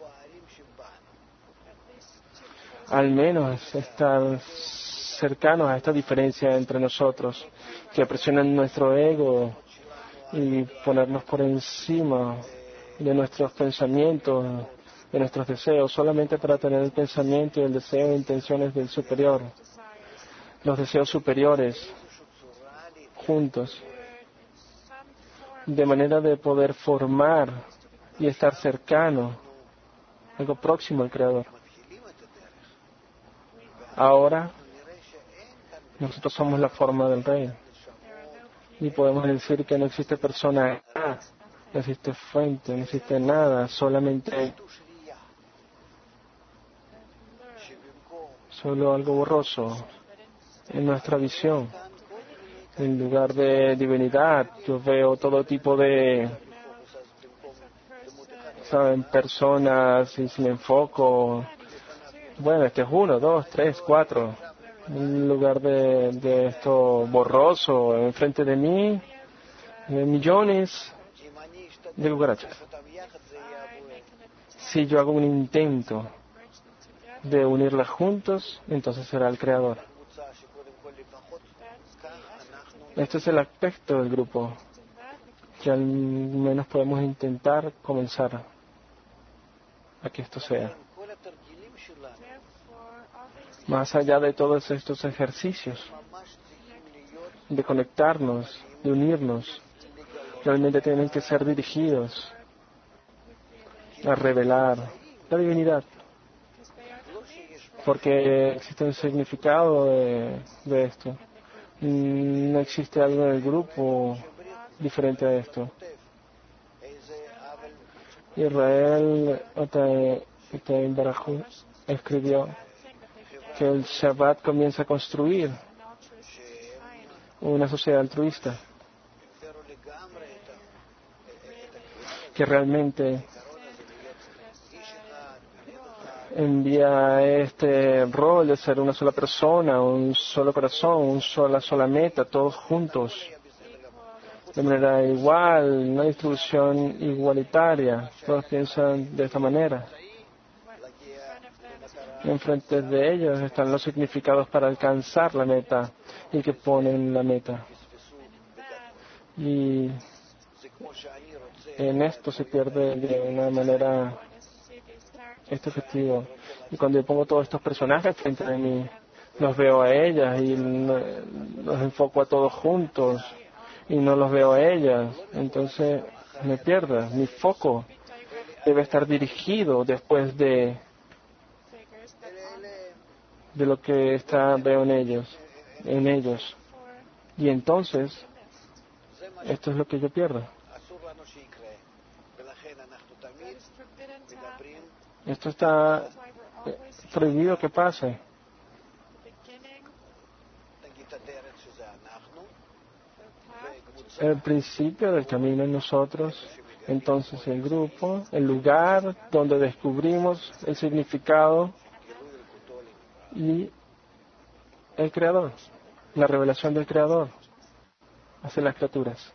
Al menos estar cercanos a esta diferencia entre nosotros, que presionan nuestro ego y ponernos por encima de nuestros pensamientos, de nuestros deseos, solamente para tener el pensamiento y el deseo e intenciones del superior, los deseos superiores juntos, de manera de poder formar y estar cercano, algo próximo al Creador. Ahora, nosotros somos la forma del Rey. Y podemos decir que no existe persona A, no existe fuente, no existe nada, solamente solo algo borroso en nuestra visión. En lugar de divinidad, yo veo todo tipo de, ¿saben?, personas sin enfoco. Bueno, este es 1, 2, 3, 4. En lugar de esto borroso enfrente de mí, millones de cucarachas. Si yo hago un intento de unirlas juntos, entonces será el Creador. Este es el aspecto del grupo, que al menos podemos intentar comenzar a que esto sea. Más allá de todos estos ejercicios, de conectarnos, de unirnos, realmente tienen que ser dirigidos a revelar la divinidad, porque existe un significado de esto. No existe algo en el grupo diferente a esto. Israel Otaim Barajú escribió que el Shabbat comienza a construir una sociedad altruista que realmente envía este rol de ser una sola persona, un solo corazón, una sola meta, todos juntos, de manera igual, una distribución igualitaria. Todos piensan de esta manera. Enfrente de ellos están los significados para alcanzar la meta y que ponen la meta. Y en esto se pierde de una manera este objetivo. Y cuando yo pongo todos estos personajes frente a mí, los veo a ellas y los enfoco a todos juntos y no los veo a ellas, entonces me pierdo. Mi foco debe estar dirigido después de lo que veo en ellos. Y entonces, esto es lo que yo pierdo. Esto está prohibido que pase. El principio del camino en nosotros, entonces el grupo, el lugar donde descubrimos el significado y el Creador, la revelación del Creador hacia las criaturas.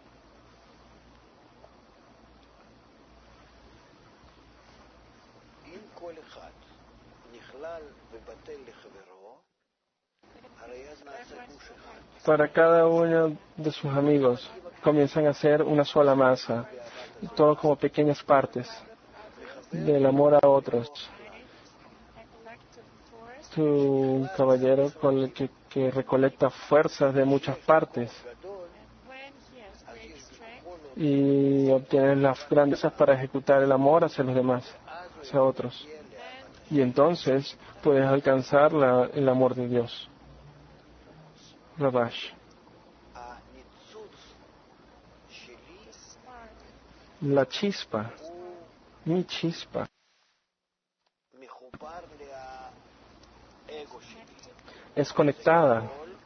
Para cada uno de sus amigos comienzan a ser una sola masa, todo como pequeñas partes del amor a otros. un caballero con el que recolecta fuerzas de muchas partes y obtiene las grandezas para ejecutar el amor hacia los demás, hacia otros. Y entonces puedes alcanzar el amor de Dios. Rabash. La chispa, mi chispa, es conectada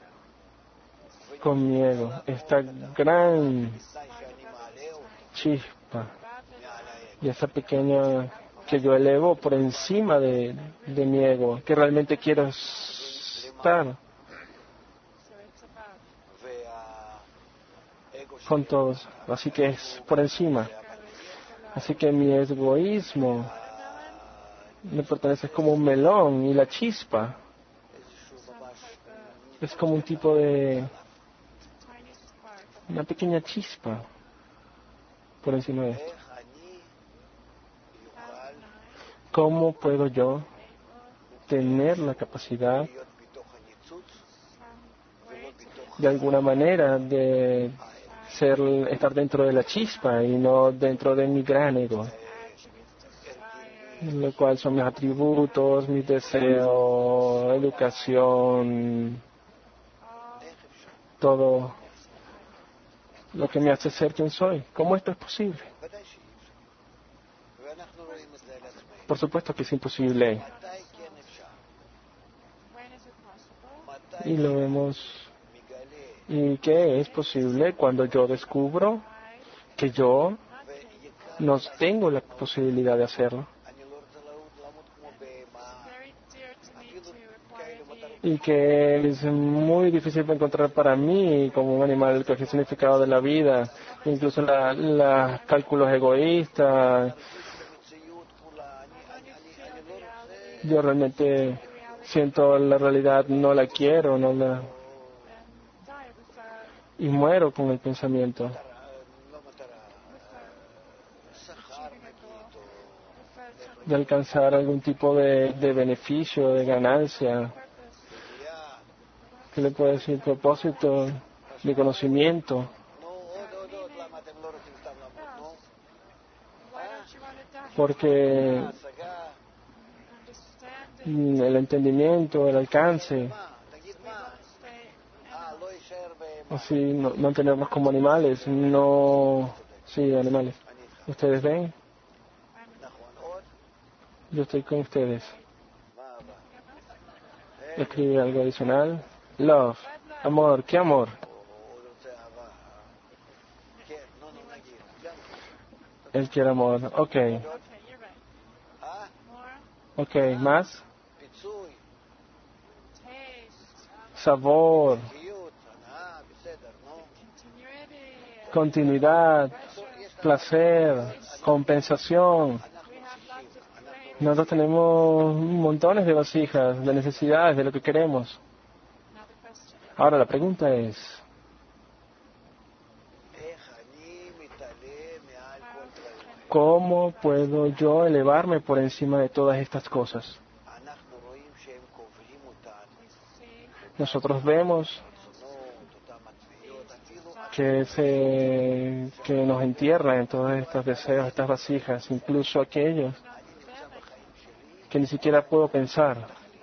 con mi ego. Esta gran chispa y esa pequeña que yo elevo por encima de mi ego, que realmente quiero estar con todos. Así que es por encima. Así que mi egoísmo me pertenece como un melón y la chispa es como un tipo de una pequeña chispa por encima de esto. ¿Cómo puedo yo tener la capacidad de alguna manera de estar dentro de la chispa y no dentro de mi gran ego, lo cual son mis atributos, mis deseos, educación, todo lo que me hace ser quien soy? ¿Cómo esto es posible? Por supuesto que es imposible. Y lo vemos. ¿Y qué es posible cuando yo descubro que yo no tengo la posibilidad de hacerlo? Y que es muy difícil de encontrar para mí como un animal cualquier significado de la vida, incluso los cálculos egoístas. Yo realmente siento la realidad, no la quiero, y muero con el pensamiento. De alcanzar algún tipo de beneficio, de ganancia, ¿qué le puedo decir? Propósito, de conocimiento. Porque el entendimiento, el alcance, así mantenernos como animales, sí, animales. ¿Ustedes ven? Yo estoy con ustedes. Escribe algo adicional. Love, amor, ¿qué amor? Él quiere amor, ok. Ok, ¿más? Sabor, continuidad, placer, compensación. Nosotros tenemos montones de vasijas, de necesidades, de lo que queremos. Ahora la pregunta es, ¿cómo puedo yo elevarme por encima de todas estas cosas? Nosotros vemos que nos entierran en todos estos deseos, estas vasijas, incluso aquellos que ni siquiera puedo pensar.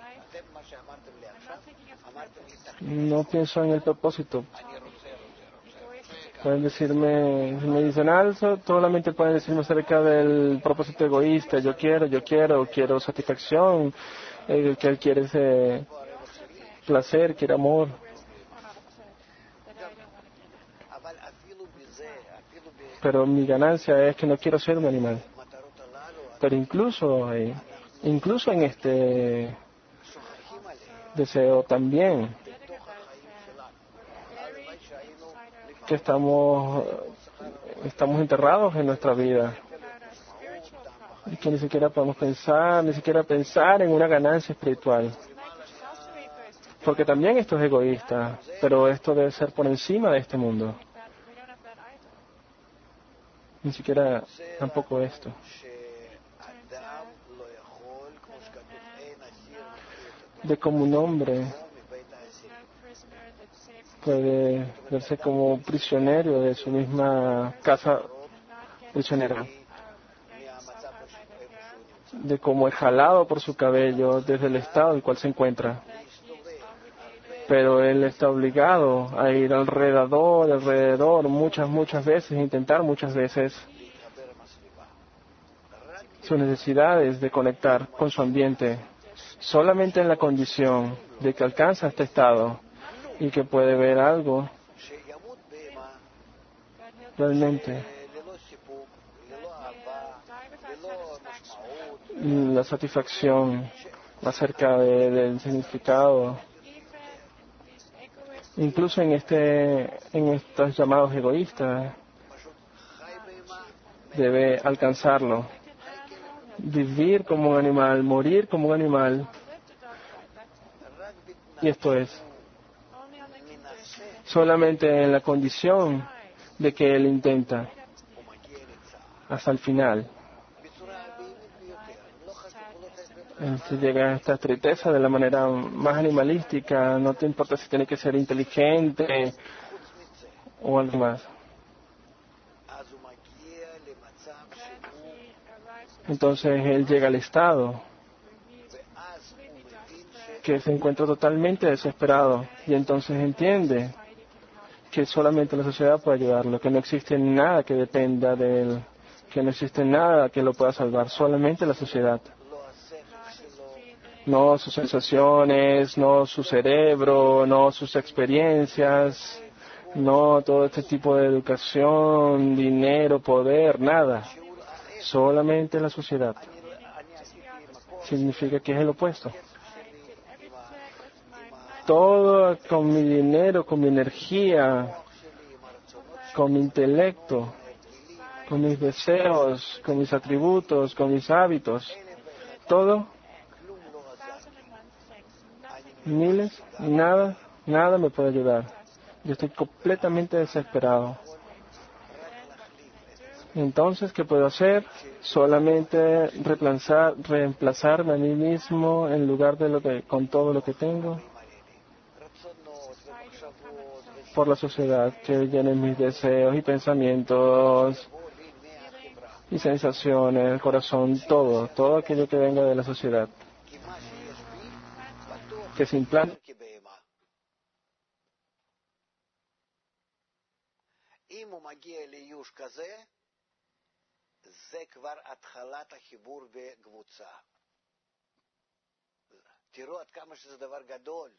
No pienso en el propósito. Pueden decirme, si me dicen algo, solamente pueden decirme acerca del propósito egoísta. Yo quiero satisfacción, que él quiere ese placer, quiere amor. Pero mi ganancia es que no quiero ser un animal. Pero incluso en este deseo también, que estamos enterrados en nuestra vida y que ni siquiera podemos pensar en una ganancia espiritual, porque también esto es egoísta, pero esto debe ser por encima de este mundo, ni siquiera tampoco esto. de cómo un hombre puede verse como prisionero de su misma casa prisionera, de cómo es jalado por su cabello desde el estado en el cual se encuentra. Pero él está obligado a ir alrededor muchas veces, intentar muchas veces sus necesidades de conectar con su ambiente, solamente en la condición de que alcanza este estado y que puede ver algo realmente, la satisfacción acerca del significado, incluso en estos llamados egoístas, debe alcanzarlo. Vivir como un animal, morir como un animal. Y esto es solamente en la condición de que él intenta hasta el final. Él se llega a esta tristeza de la manera más animalística, no te importa si tiene que ser inteligente o algo más. Entonces él llega al estado que se encuentra totalmente desesperado y entonces entiende que solamente la sociedad puede ayudarlo, que no existe nada que dependa de él, que no existe nada que lo pueda salvar, solamente la sociedad. No sus sensaciones, no su cerebro, no sus experiencias, no todo este tipo de educación, dinero, poder, nada. Solamente la sociedad. Significa que es el opuesto. Todo con mi dinero, con mi energía, con mi intelecto, con mis deseos, con mis atributos, con mis hábitos, todo, nada me puede ayudar. Yo estoy completamente desesperado. Entonces, ¿qué puedo hacer? Solamente reemplazarme a mí mismo en lugar de con todo lo que tengo, por la sociedad que llene mis deseos y pensamientos y sensaciones, el corazón, todo aquello que venga de la sociedad, que se implante. זה כבר התחלת החיבור בקבוצה. תראו עד כמה שזה דבר גדול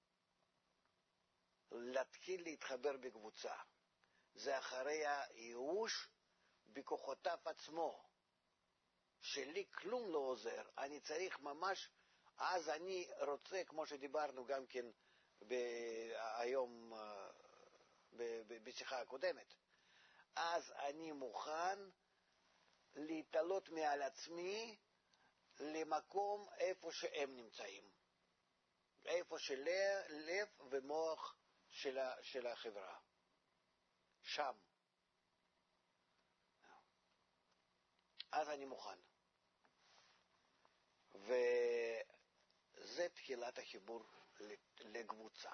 להתחיל להתחבר בקבוצה. זה אחרי הייאוש בכוחותיו עצמו. שלי כלום לא עוזר. אני צריך ממש, אז אני רוצה, כמו שדיברנו גם כן היום בשיחה הקודמת, אז אני מוכן להתעלות מעל עצמי למקום איפה שהם נמצאים. איפה שלב ומוח של החברה. שם. אז אני מוכן. וזה תחילת החיבור לקבוצה.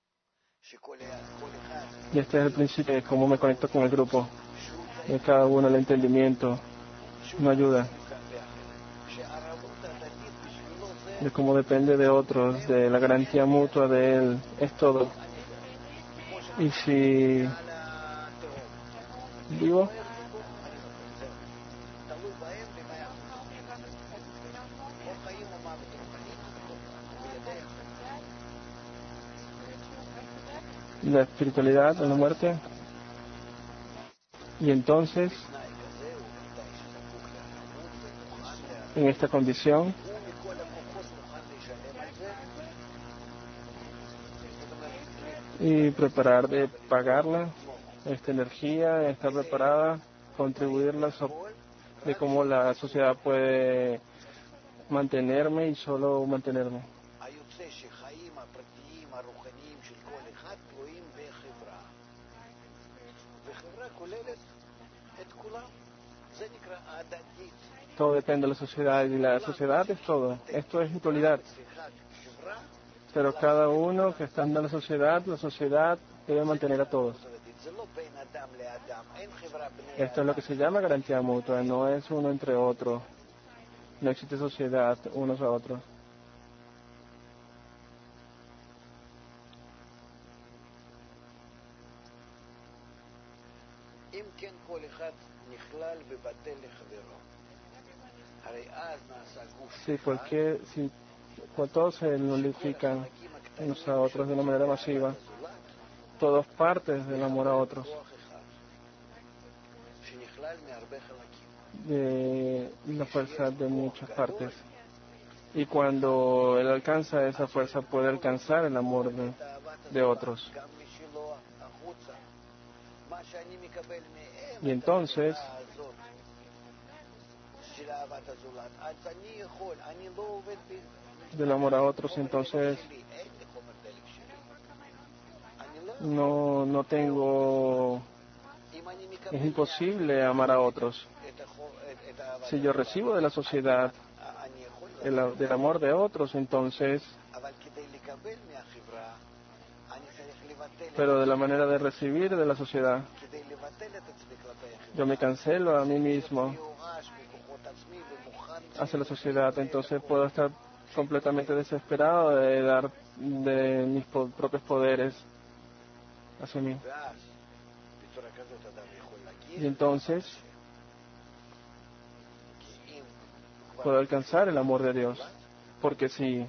Y este es el principio de cómo me conecto con el grupo. De cada uno el entendimiento no ayuda. De cómo depende de otros, de la garantía mutua de él, es todo. Y si vivo, la espiritualidad en la muerte, y entonces en esta condición y preparar de pagarla, esta energía, estar preparada, contribuirla, de cómo la sociedad puede mantenerme y solo mantenerme. Todo depende de la sociedad y la sociedad es todo. Esto es mutualidad. Pero cada uno que está en la sociedad debe mantener a todos. Esto es lo que se llama garantía mutua, no es uno entre otros. No existe sociedad unos a otros. Sí, porque si todos se nulifican unos a otros de una manera masiva, todos partes del amor a otros, de la fuerza de muchas partes. Y cuando él alcanza esa fuerza, puede alcanzar el amor de otros. Y entonces, del amor a otros, entonces no tengo, es imposible amar a otros. Si yo recibo de la sociedad del amor de otros, entonces, pero de la manera de recibir de la sociedad, yo me cancelo a mí mismo hacia la sociedad, entonces puedo estar completamente desesperado de dar de mis propios poderes hacia mí. Y entonces puedo alcanzar el amor de Dios, porque si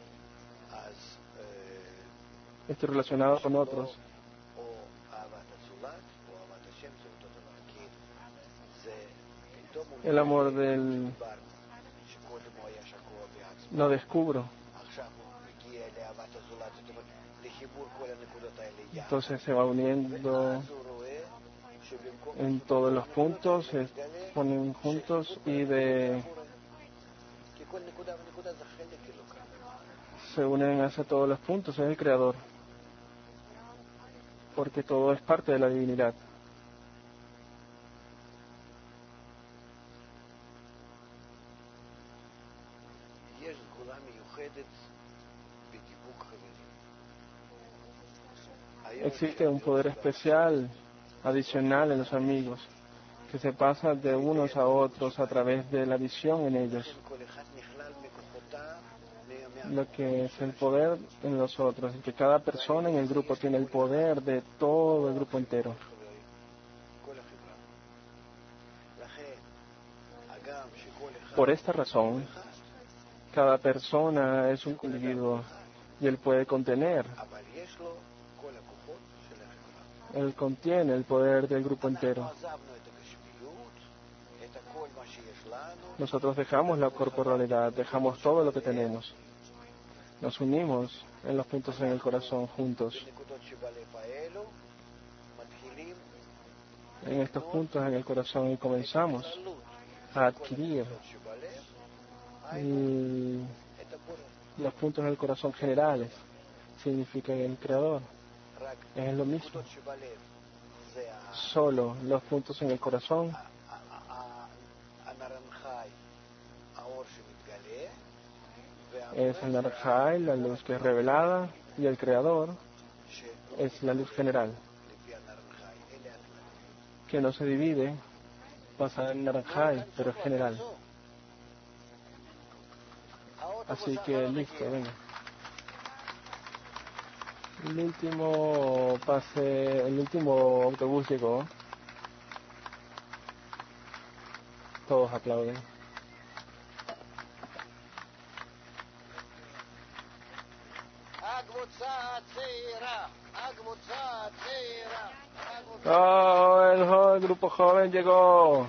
estoy relacionado con otros, el amor del no descubro. Entonces se va uniendo en todos los puntos, se ponen juntos y se unen hacia todos los puntos, es el Creador, porque todo es parte de la divinidad. Existe un poder especial, adicional en los amigos, que se pasa de unos a otros a través de la visión en ellos. Lo que es el poder en los otros, y que cada persona en el grupo tiene el poder de todo el grupo entero. Por esta razón, cada persona es un individuo y él puede contener. Él contiene el poder del grupo entero. Nosotros dejamos la corporalidad, dejamos todo lo que tenemos. Nos unimos en los puntos en el corazón juntos. En estos puntos en el corazón y comenzamos a adquirir los puntos en el corazón generales. Significa el Creador. Es lo mismo. Solo los puntos en el corazón es el Narjai, la luz que es revelada, y el Creador es la luz general, que no se divide, pasa en Narjai, pero es general. Así que listo, venga. El último autobús llegó. Todos aplauden. Oh, el grupo joven llegó.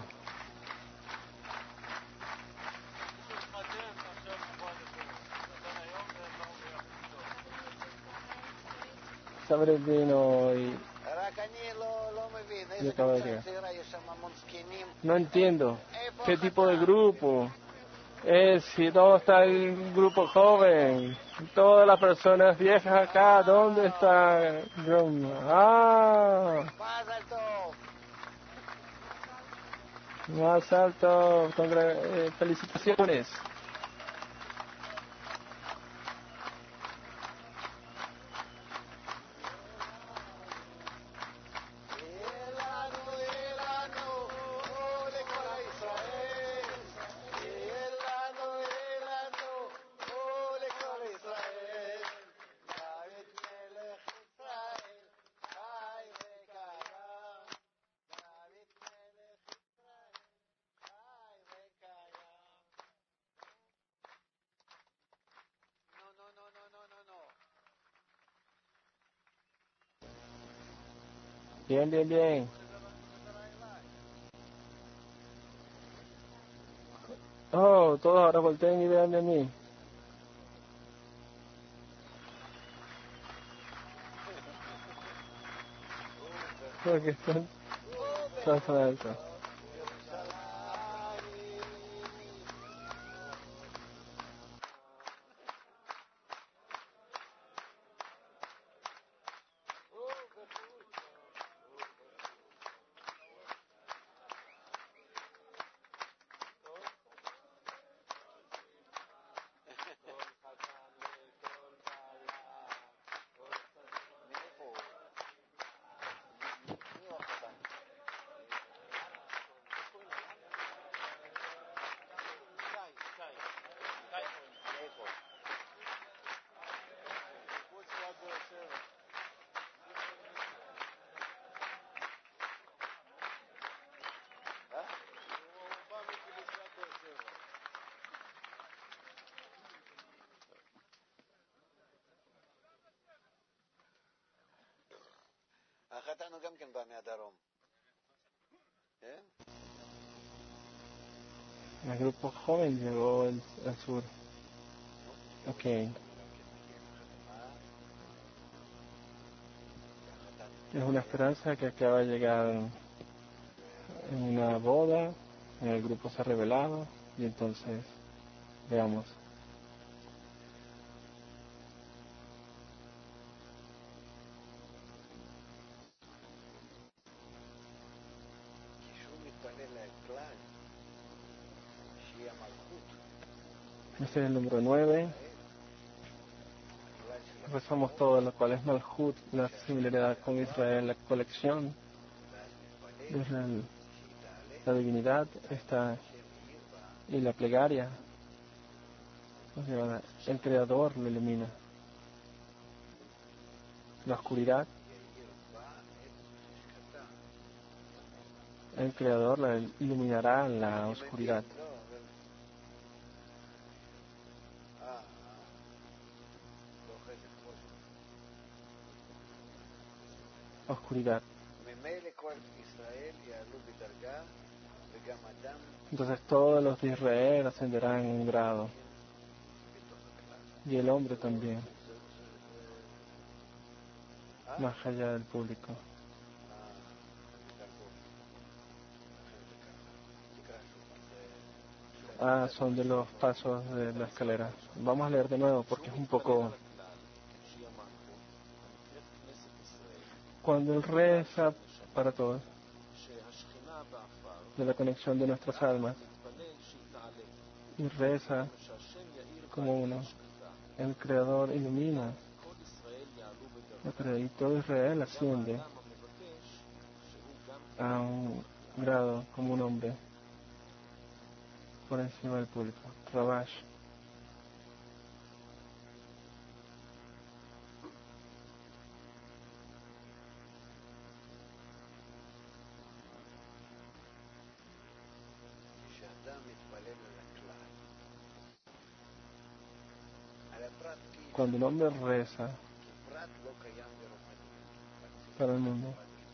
Sabre el vino y acaba de llegar. No entiendo. ¿Qué tipo de grupo? Si todo está el grupo joven, todas las personas viejas acá, ¿dónde está? Más alto, felicitaciones. Bien, bien, bien. Oh, todos ahora volteen y vean de mí. Porque están altos. החתן הוא גם כן בא מהדרום. כן? El grupo joven llegó al sur. Ok. Es una esperanza que acaba de llegar en una boda, el grupo se ha revelado y entonces veamos. כשהוא מתפלל לכלל, שהיא המלכות, Este es el número 9. Rezamos todo lo cual es Malhut, la similaridad con Israel, la colección de Israel, la divinidad está y la plegaria. O sea, el creador lo ilumina. La oscuridad, el creador la iluminará la oscuridad. Oscuridad. Entonces todos los de Israel ascenderán en un grado. Y el hombre también. Más allá del público. Son de los pasos de la escalera. Vamos a leer de nuevo porque es un poco... Cuando él reza para todos, de la conexión de nuestras almas, y reza como uno, el Creador ilumina, y todo Israel asciende a un grado como un hombre por encima del público. Rabash. Cuando el hombre reza para el mundo,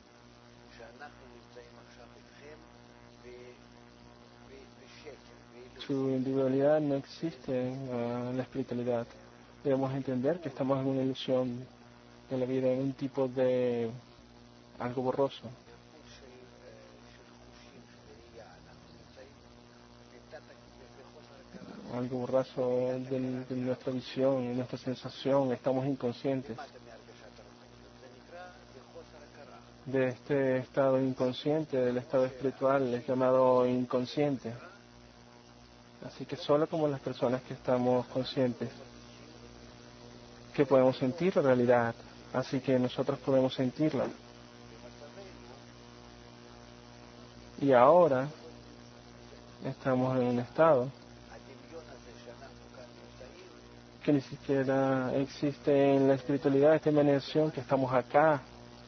su individualidad no existe en la espiritualidad. Debemos entender que estamos en una ilusión de la vida, en un tipo de algo borroso. Algo borroso de nuestra visión, de nuestra sensación, estamos inconscientes de este estado inconsciente, del estado espiritual, es llamado inconsciente. Así que solo como las personas que estamos conscientes, que podemos sentir la realidad, así que nosotros podemos sentirla. Y ahora estamos en un estado que ni siquiera existe en la espiritualidad, esta imaginación que estamos acá.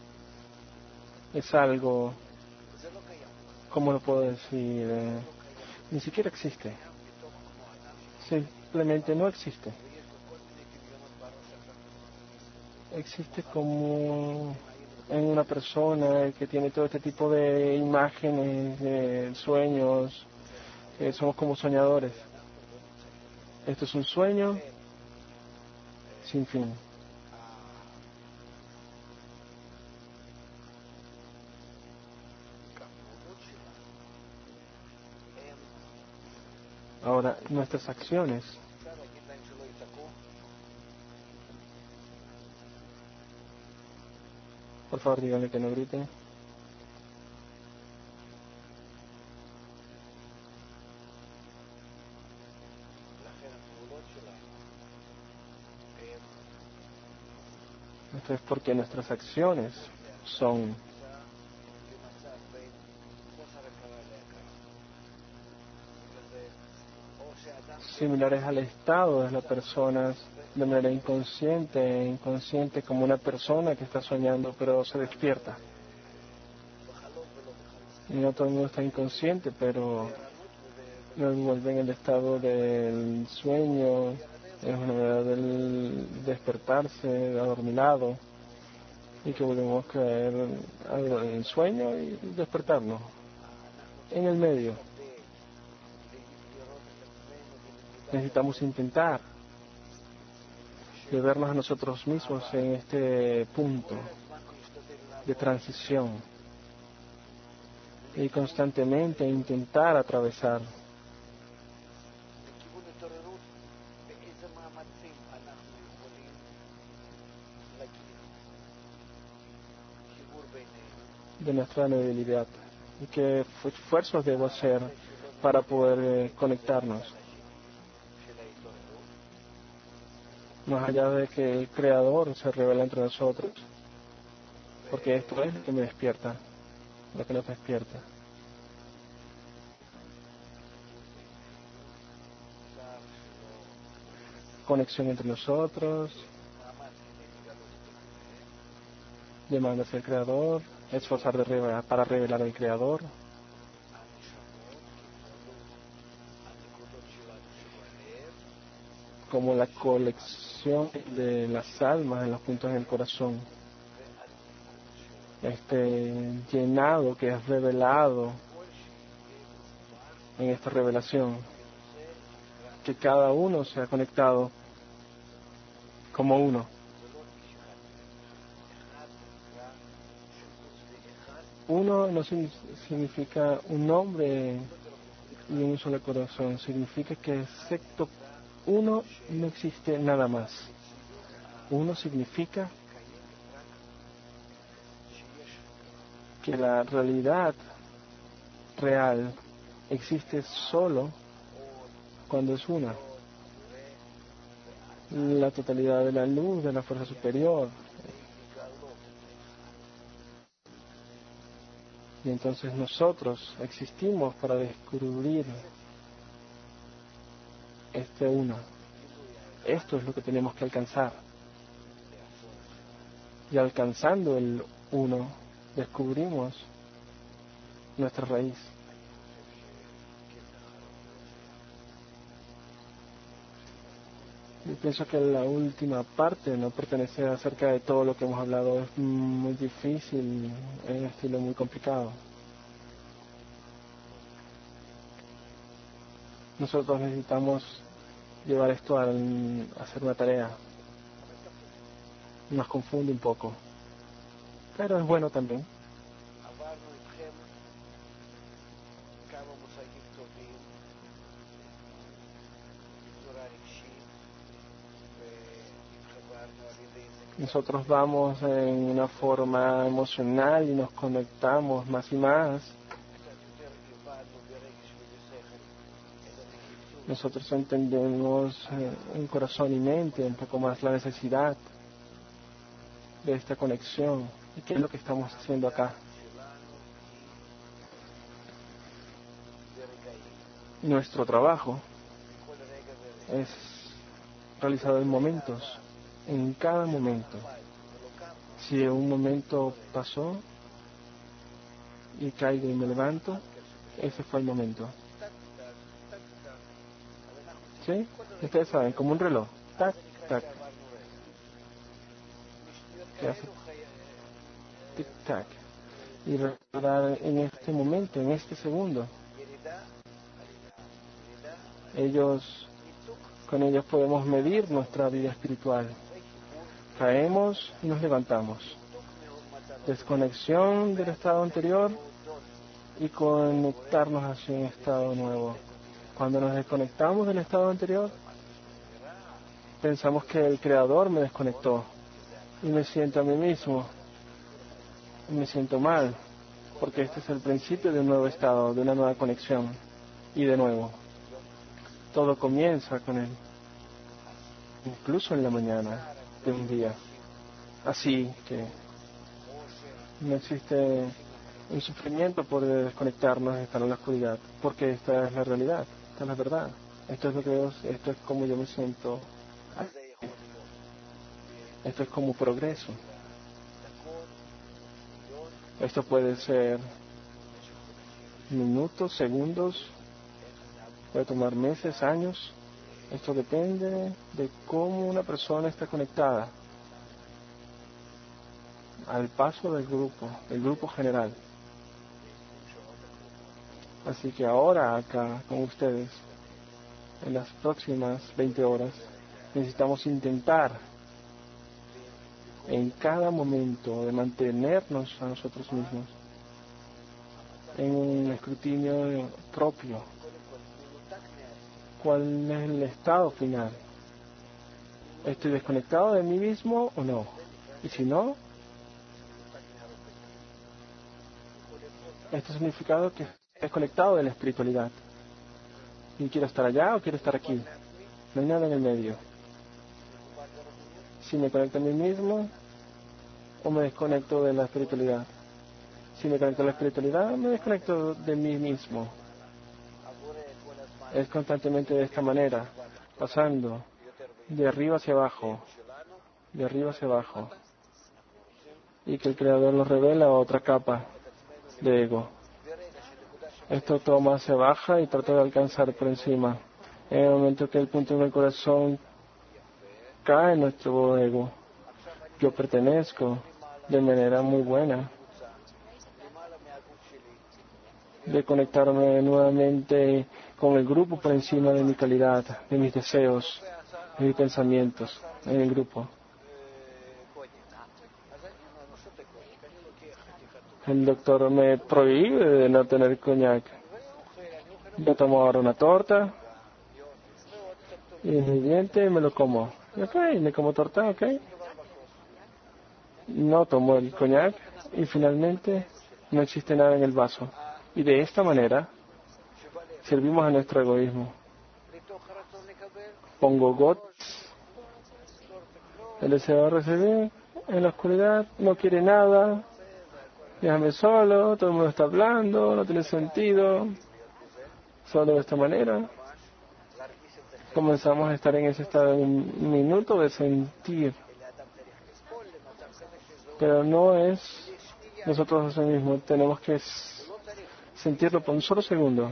Es algo, ¿cómo lo puedo decir? Ni siquiera existe. Simplemente no existe. Existe como en una persona que tiene todo este tipo de imágenes, de sueños, que somos como soñadores. Esto es un sueño sin fin. Ahora, nuestras acciones. Por favor, díganle que no grite. Esto es porque nuestras acciones son similares al estado de las personas de manera inconsciente como una persona que está soñando pero se despierta. Y no todo el mundo está inconsciente, pero nos vuelve en el estado del sueño, es una manera del despertarse, adormilado, y que volvemos a caer en el sueño y despertarnos. En el medio necesitamos intentar de vernos a nosotros mismos en este punto de transición y constantemente intentar atravesar de nuestra debilidad y qué esfuerzos debo hacer para poder conectarnos. Más allá de que el Creador se revela entre nosotros, porque esto es lo que me despierta, lo que nos despierta. Conexión entre nosotros, llamando hacia el Creador, esforzar para revelar al Creador, como la colección de las almas en los puntos del corazón, este llenado que es revelado en esta revelación, que cada uno se ha conectado como uno. Uno no significa un nombre y un solo corazón, significa que excepto uno no existe nada más. Uno significa que la realidad real existe solo cuando es una. La totalidad de la luz, de la fuerza superior. Y entonces nosotros existimos para descubrir este uno. Esto es lo que tenemos que alcanzar. Y alcanzando el uno, descubrimos nuestra raíz. Yo pienso que la última parte no pertenece acerca de todo lo que hemos hablado. Es muy difícil, es un estilo muy complicado. Nosotros necesitamos llevar esto a hacer una tarea. Nos confunde un poco, pero es bueno también. Nosotros vamos en una forma emocional y nos conectamos más y más. Nosotros entendemos en corazón y mente un poco más la necesidad de esta conexión y qué es lo que estamos haciendo acá. Nuestro trabajo es realizado en momentos, en cada momento. Si un momento pasó y caigo y me levanto, ese fue el momento. ¿Sí? Ustedes saben, como un reloj. Tac, tac. ¿Qué hace? tic-tac y recordar en este momento, en este segundo. Con ellos podemos medir nuestra vida espiritual. Caemos y nos levantamos. Desconexión del estado anterior y conectarnos hacia un estado nuevo. Cuando nos desconectamos del estado anterior, pensamos que el Creador me desconectó y me siento a mí mismo y me siento mal, porque este es el principio de un nuevo estado, de una nueva conexión. Y de nuevo, todo comienza con él, incluso en la mañana de un día. Así que no existe un sufrimiento por desconectarnos y estar en la oscuridad, porque esta es la realidad, esta es la verdad. Esto es lo que esto es como yo me siento. Esto es como progreso. Esto puede ser minutos, segundos, puede tomar meses, años. Esto depende de cómo una persona está conectada al paso del grupo general. Así que ahora acá con ustedes, en las próximas 20 horas, necesitamos intentar en cada momento de mantenernos a nosotros mismos en un escrutinio propio. ¿Cuál es el estado final? ¿Estoy desconectado de mí mismo o no? Y si no, esto significa que estoy desconectado de la espiritualidad. ¿Y quiero estar allá o quiero estar aquí? No hay nada en el medio. Si me conecto a mí mismo o me desconecto de la espiritualidad. Si me conecto a la espiritualidad, me desconecto de mí mismo. Es constantemente de esta manera, pasando de arriba hacia abajo, de arriba hacia abajo, y que el Creador nos revela otra capa de ego. Esto toma, se baja y trata de alcanzar por encima. En el momento que el punto en el corazón cae en nuestro ego, yo pertenezco de manera muy buena, de conectarme nuevamente con el grupo por encima de mi calidad, de mis deseos, de mis pensamientos en el grupo. El doctor me prohíbe de no tener coñac. Yo tomo ahora una torta y en mi diente me lo como. Ok, me como torta, ok. No tomo el coñac y finalmente no existe nada en el vaso. Y de esta manera servimos a nuestro egoísmo. Pongo gots, el deseo de recibir en la oscuridad, no quiere nada, déjame solo, todo el mundo está hablando, no tiene sentido. Solo de esta manera comenzamos a estar en ese estado de un minuto de sentir. Pero no es nosotros mismos, tenemos que sentirlo por un solo segundo.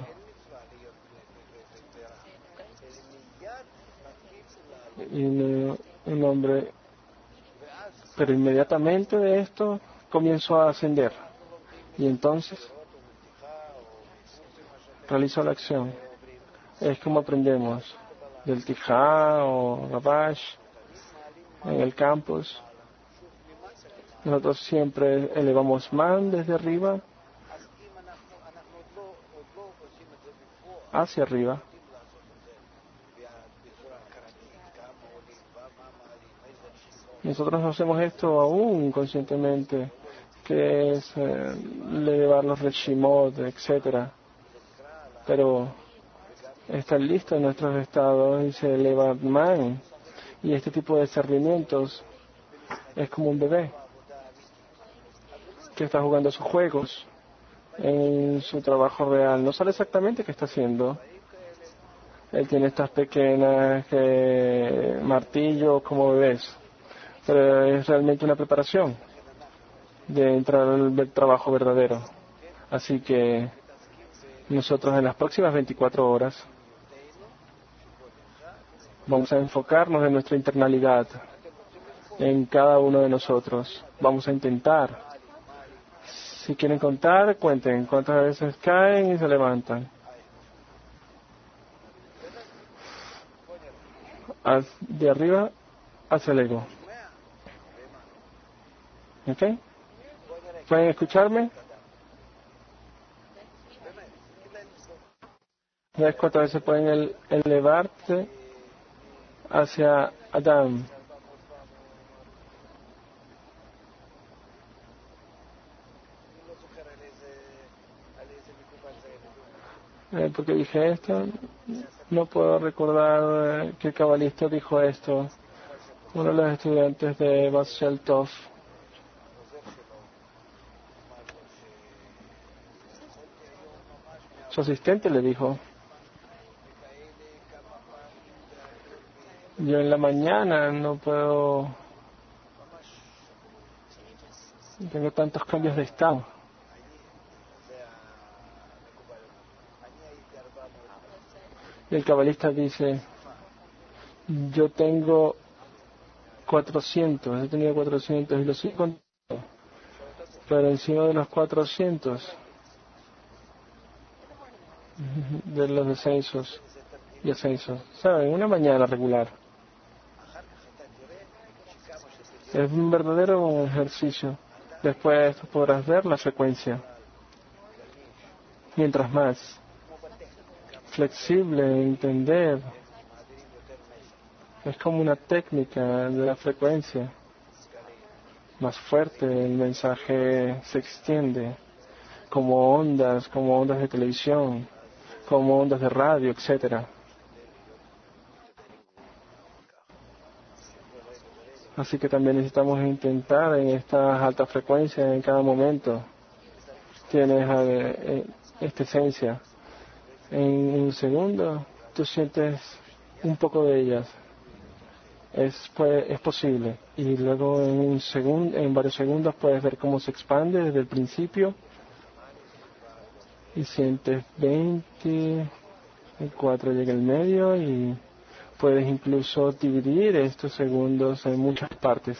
Y un hombre, pero inmediatamente de esto comienzo a ascender. Y entonces realizo la acción. Es como aprendemos del Tijá o Rabash en el campus. Nosotros siempre elevamos man desde arriba hacia arriba. Nosotros no hacemos esto aún conscientemente, que es elevar los reshimot, etcétera. Pero está listo en nuestros estados y se eleva man. Y este tipo de discernimientos es como un bebé que está jugando sus juegos en su trabajo real. No sabe exactamente qué está haciendo. Él tiene estas pequeñas martillos como bebés, pero es realmente una preparación de entrar al trabajo verdadero. Así que nosotros en las próximas 24 horas vamos a enfocarnos en nuestra internalidad, en cada uno de nosotros. Vamos a intentar Si quieren contar, cuenten cuántas veces caen y se levantan. De arriba hacia el ego. ¿Ok? ¿Pueden escucharme? ¿Ves cuántas veces pueden elevarse hacia Adán? ¿Por qué dije esto? No puedo recordar qué cabalista dijo esto. Uno de los estudiantes de Bas Shel Tov. Su asistente le dijo: yo en la mañana no puedo, tengo tantos cambios de estado. Y el cabalista dice: yo tengo 400, he tenido 400 y los sigo contando, pero encima de los 400 de los descensos y ascensos, ¿saben? Una mañana regular. Es un verdadero ejercicio. Después podrás ver la frecuencia. Mientras más flexible entender, es como una técnica de la frecuencia. Más fuerte el mensaje se extiende, como ondas de televisión, como ondas de radio, etcétera. Así que también necesitamos intentar en estas altas frecuencias en cada momento. Tienes esta esencia. En un segundo tú sientes un poco de ellas. Es posible. Y luego en varios segundos puedes ver cómo se expande desde el principio. Y sientes 20, el 4 llega el medio y puedes incluso dividir estos segundos en muchas partes.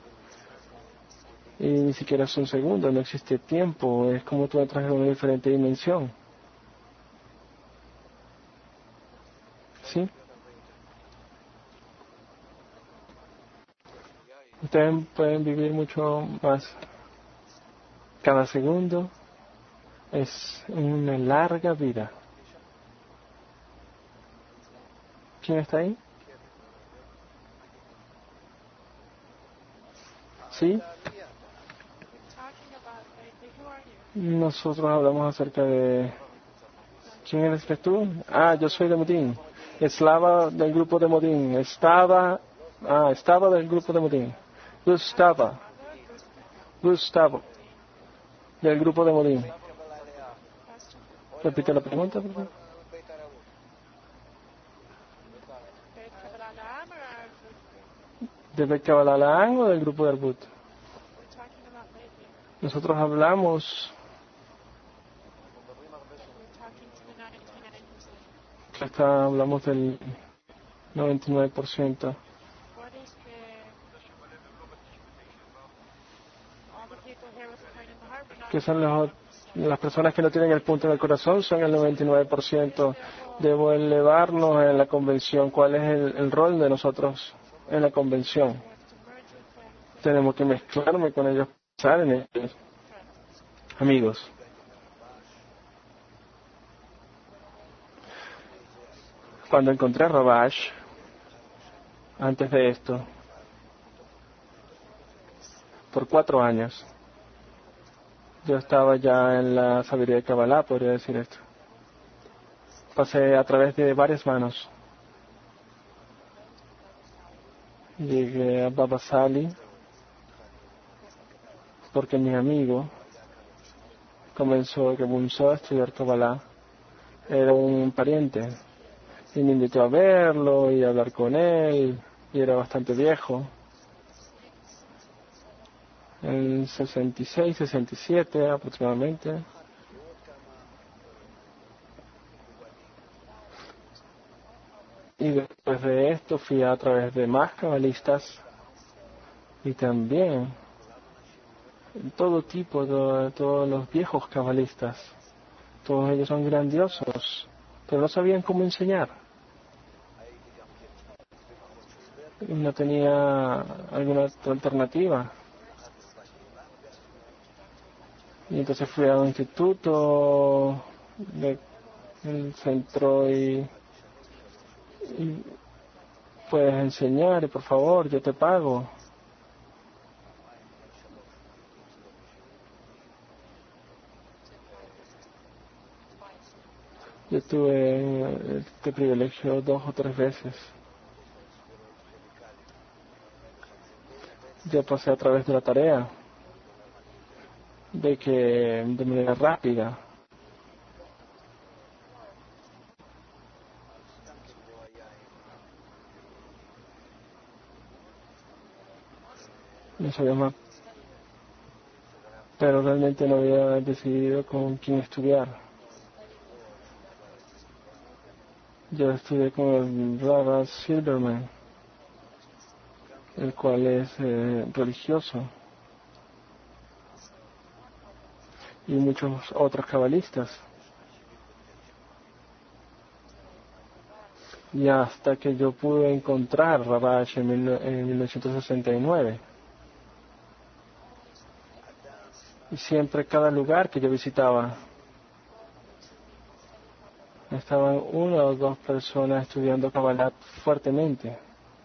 Y ni siquiera es un segundo, no existe tiempo, es como tú entras en una diferente dimensión. ¿Sí? Ustedes pueden vivir mucho más. Cada segundo es una larga vida. ¿Quién está ahí? ¿Sí? Nosotros hablamos acerca de... ¿Quién eres tú? Yo soy de Modín. Eslava del grupo de Modín. Estaba del grupo de Modín. Gustavo, del grupo de Modín. Repite la pregunta, por favor. ¿De Bet Kabbalah o del grupo de Arbut? Nosotros hablamos... hablamos del 99%. Que son las personas que no tienen el punto en el corazón, son el 99%. Debo elevarnos en la convención. ¿Cuál es el rol de nosotros en la convención? Tenemos que mezclarme con ellos, pensar en ellos. Amigos, cuando encontré a Rabash, antes de esto, por 4 años, yo estaba ya en la sabiduría de Kabbalah, podría decir esto. Pasé a través de varias manos. Llegué a Baba Sali, porque mi amigo comenzó a estudiar Kabbalah. Era un pariente. Y me invitó a verlo y a hablar con él. Y era bastante viejo. En 66, 67 aproximadamente. Y después de esto fui a través de más cabalistas y también todo tipo, todos los viejos cabalistas. Todos ellos son grandiosos, pero no sabían cómo enseñar. No tenía alguna otra alternativa. Y entonces fui a un instituto del centro y puedes enseñar, y por favor, yo te pago. Yo tuve este privilegio 2 o 3 veces. Yo pasé a través de la tarea de manera rápida. No sabía más, pero realmente no había decidido con quién estudiar. Yo estudié con el Rabbi Silverman, el cual es religioso, y muchos otros cabalistas. Y hasta que yo pude encontrar Rabash en 1969. Y siempre cada lugar que yo visitaba, estaban 1 o 2 personas estudiando Kabbalah fuertemente.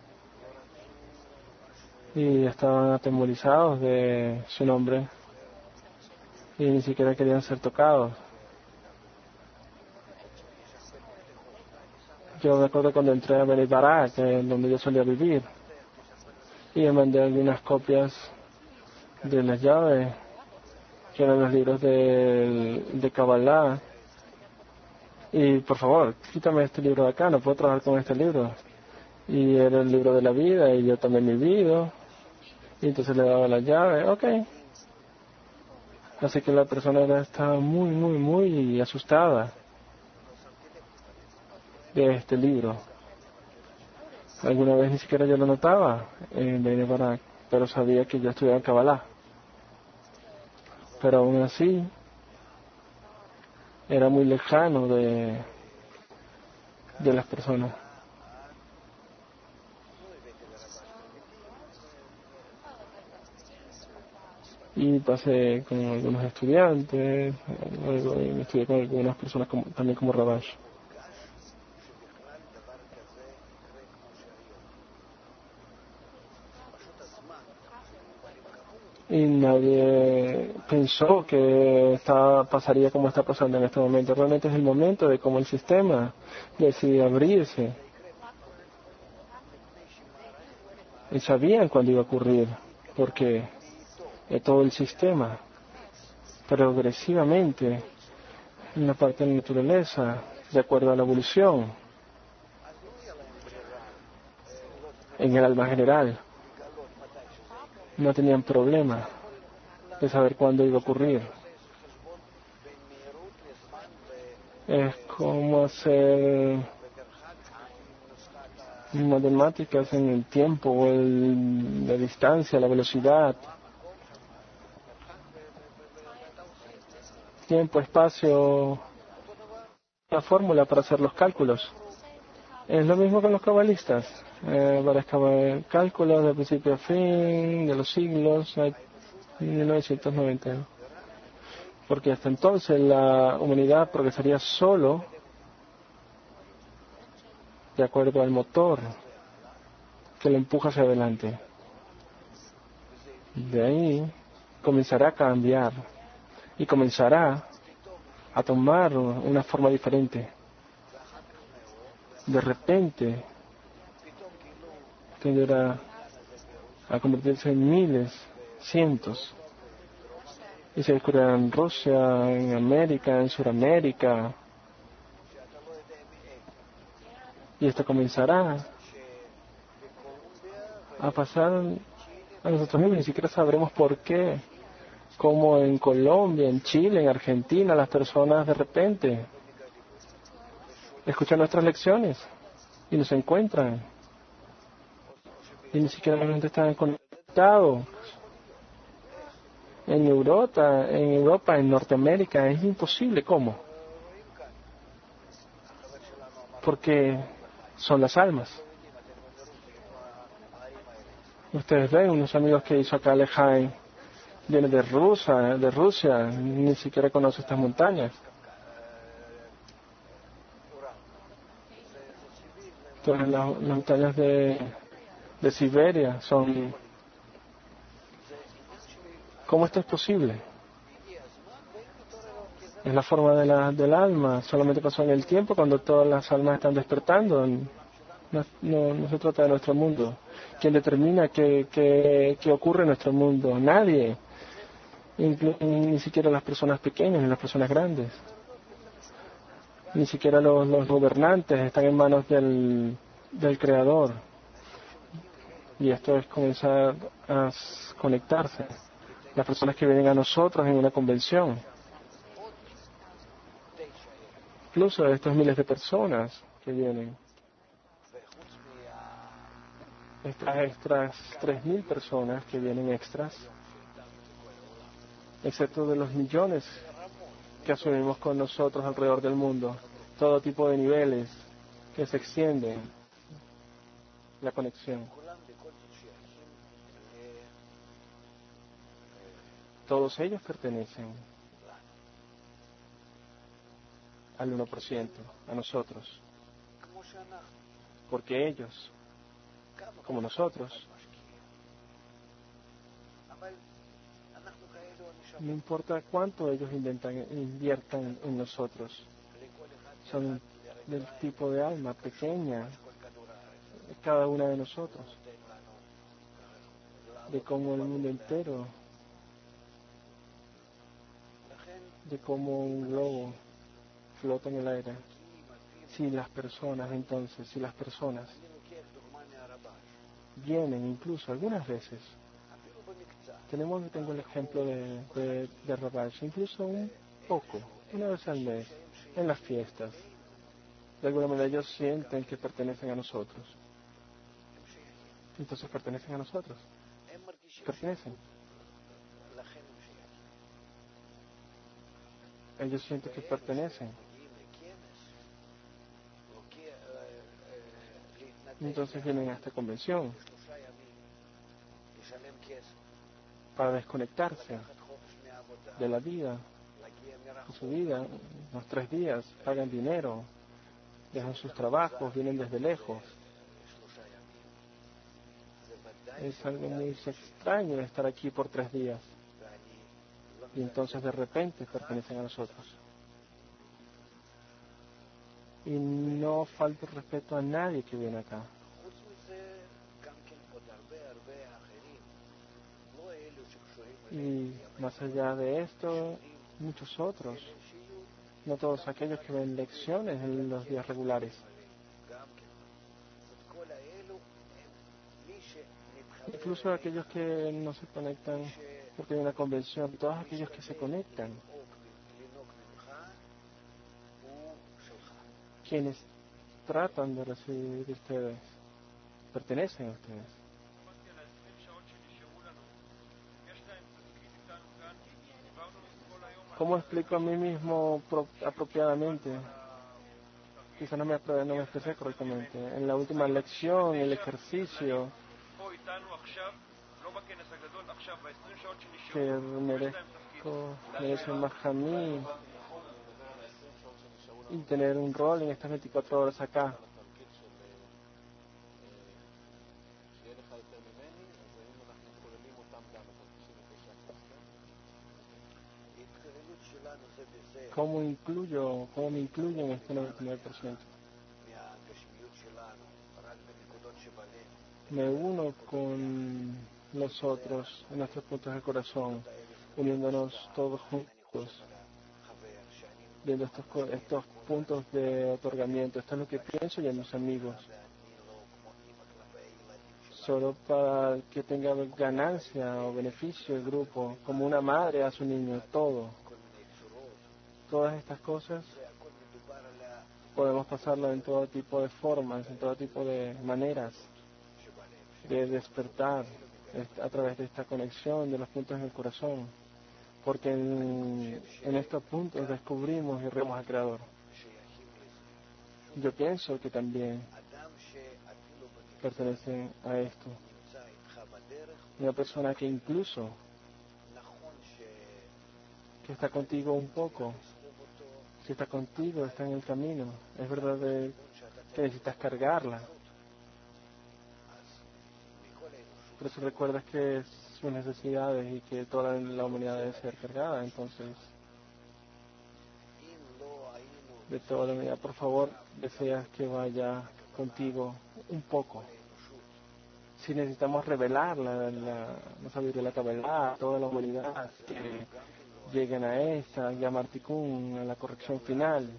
Y estaban atemorizados de su nombre. Y ni siquiera querían ser tocados. Yo me acuerdo cuando entré a Bnei Barak, donde yo solía vivir, y me mandé algunas copias de las llaves, que eran los libros de Kabbalah. Y por favor, quítame este libro de acá, no puedo trabajar con este libro. Y era el libro de la vida, y yo también me olvido. Y entonces le daba la llave, ok. Así que la persona estaba muy, muy, muy asustada de este libro. Alguna vez ni siquiera yo lo notaba en Bnei Barak, pero sabía que yo estudiaba Kabbalah. Pero aún así, era muy lejano de las personas. Y pasé con algunos estudiantes, luego estudié con algunas personas también como Rabash. Y nadie pensó que pasaría como está pasando en este momento. Realmente es el momento de cómo el sistema decide abrirse. Y sabían cuándo iba a ocurrir, porque todo el sistema, progresivamente, en la parte de la naturaleza, de acuerdo a la evolución, en el alma general, no tenían problema de saber cuándo iba a ocurrir. Es como hacer matemáticas en el tiempo, la distancia, la velocidad, tiempo, espacio, la fórmula para hacer los cálculos. Es lo mismo con los cabalistas. Varios cálculos de principio a fin, de los siglos, 1990. Porque hasta entonces la humanidad progresaría solo de acuerdo al motor que lo empuja hacia adelante. De ahí comenzará a cambiar y comenzará a tomar una forma diferente. De repente tenderá a convertirse en miles, cientos, y se descubrirá en Rusia, en América, en Sudamérica, y esto comenzará a pasar a nosotros mismos, ni siquiera sabremos por qué, como en Colombia, en Chile, en Argentina, las personas de repente escuchan nuestras lecciones y nos encuentran, y ni siquiera realmente están conectados. Europa, en Norteamérica, es imposible. ¿Cómo? Porque son las almas. Ustedes ven unos amigos que hizo acá Lejaim, viene de Rusia, ni siquiera conoce estas montañas. Entonces las montañas de Siberia son... ¿Cómo esto es posible? Es la forma del alma, solamente pasó en el tiempo cuando todas las almas están despertando. No se trata de nuestro mundo. ¿Quién determina qué ocurre en nuestro mundo? Nadie. Ni siquiera las personas pequeñas, ni las personas grandes. Ni siquiera los gobernantes están en manos del Creador. Y esto es comenzar a conectarse. Las personas que vienen a nosotros en una convención. Incluso estos miles de personas que vienen. Estas extras, 3.000 personas que vienen extras, excepto de los millones que asumimos con nosotros alrededor del mundo, todo tipo de niveles que se extienden, la conexión. Todos ellos pertenecen al 1%, a nosotros, porque ellos, como nosotros, no importa cuánto ellos inviertan en nosotros, son del tipo de alma pequeña, cada una de nosotros, de cómo el mundo entero, de cómo un globo flota en el aire. Si las personas vienen incluso algunas veces, tengo el ejemplo de Rabash, incluso un poco, una vez al mes, en las fiestas. De alguna manera ellos sienten que pertenecen a nosotros. Entonces pertenecen a nosotros. Pertenecen. Ellos sienten que pertenecen. Entonces vienen a esta convención para desconectarse de la vida, de su vida, los 3 días, pagan dinero, dejan sus trabajos, vienen desde lejos. Es algo muy extraño estar aquí por 3 días y entonces de repente pertenecen a nosotros. Y no falta el respeto a nadie que viene acá. Y más allá de esto, muchos otros, no todos aquellos que ven lecciones en los días regulares. Incluso aquellos que no se conectan porque hay una convención, todos aquellos que se conectan, quienes tratan de recibir de ustedes, pertenecen a ustedes. ¿Cómo explico a mí mismo apropiadamente? Quizá no me expresé correctamente. En la última lección, el ejercicio que merece más a mí y tener un rol en estas 24 horas acá. ¿Cómo me incluyo en este 99%? Me uno con los otros en nuestros puntos del corazón, uniéndonos todos juntos, viendo estos puntos de otorgamiento. Esto es lo que pienso y a mis amigos. Solo para que tenga ganancia o beneficio el grupo, como una madre a su niño, todas estas cosas podemos pasarlo en todo tipo de formas, en todo tipo de maneras de despertar a través de esta conexión de los puntos en el corazón. porque en estos puntos descubrimos y reconocemos al Creador. Yo pienso que también pertenecen a esto. Una persona que incluso que está contigo un poco, si está contigo, está en el camino, es verdad que necesitas cargarla. Pero si recuerdas que sus necesidades y que toda la humanidad debe ser cargada, entonces de toda la humanidad, por favor, deseas que vaya contigo un poco. Si necesitamos revelar la sabiduría de la Kabbalah a toda la humanidad, que lleguen a esta, llamar Tikkun, a la corrección final.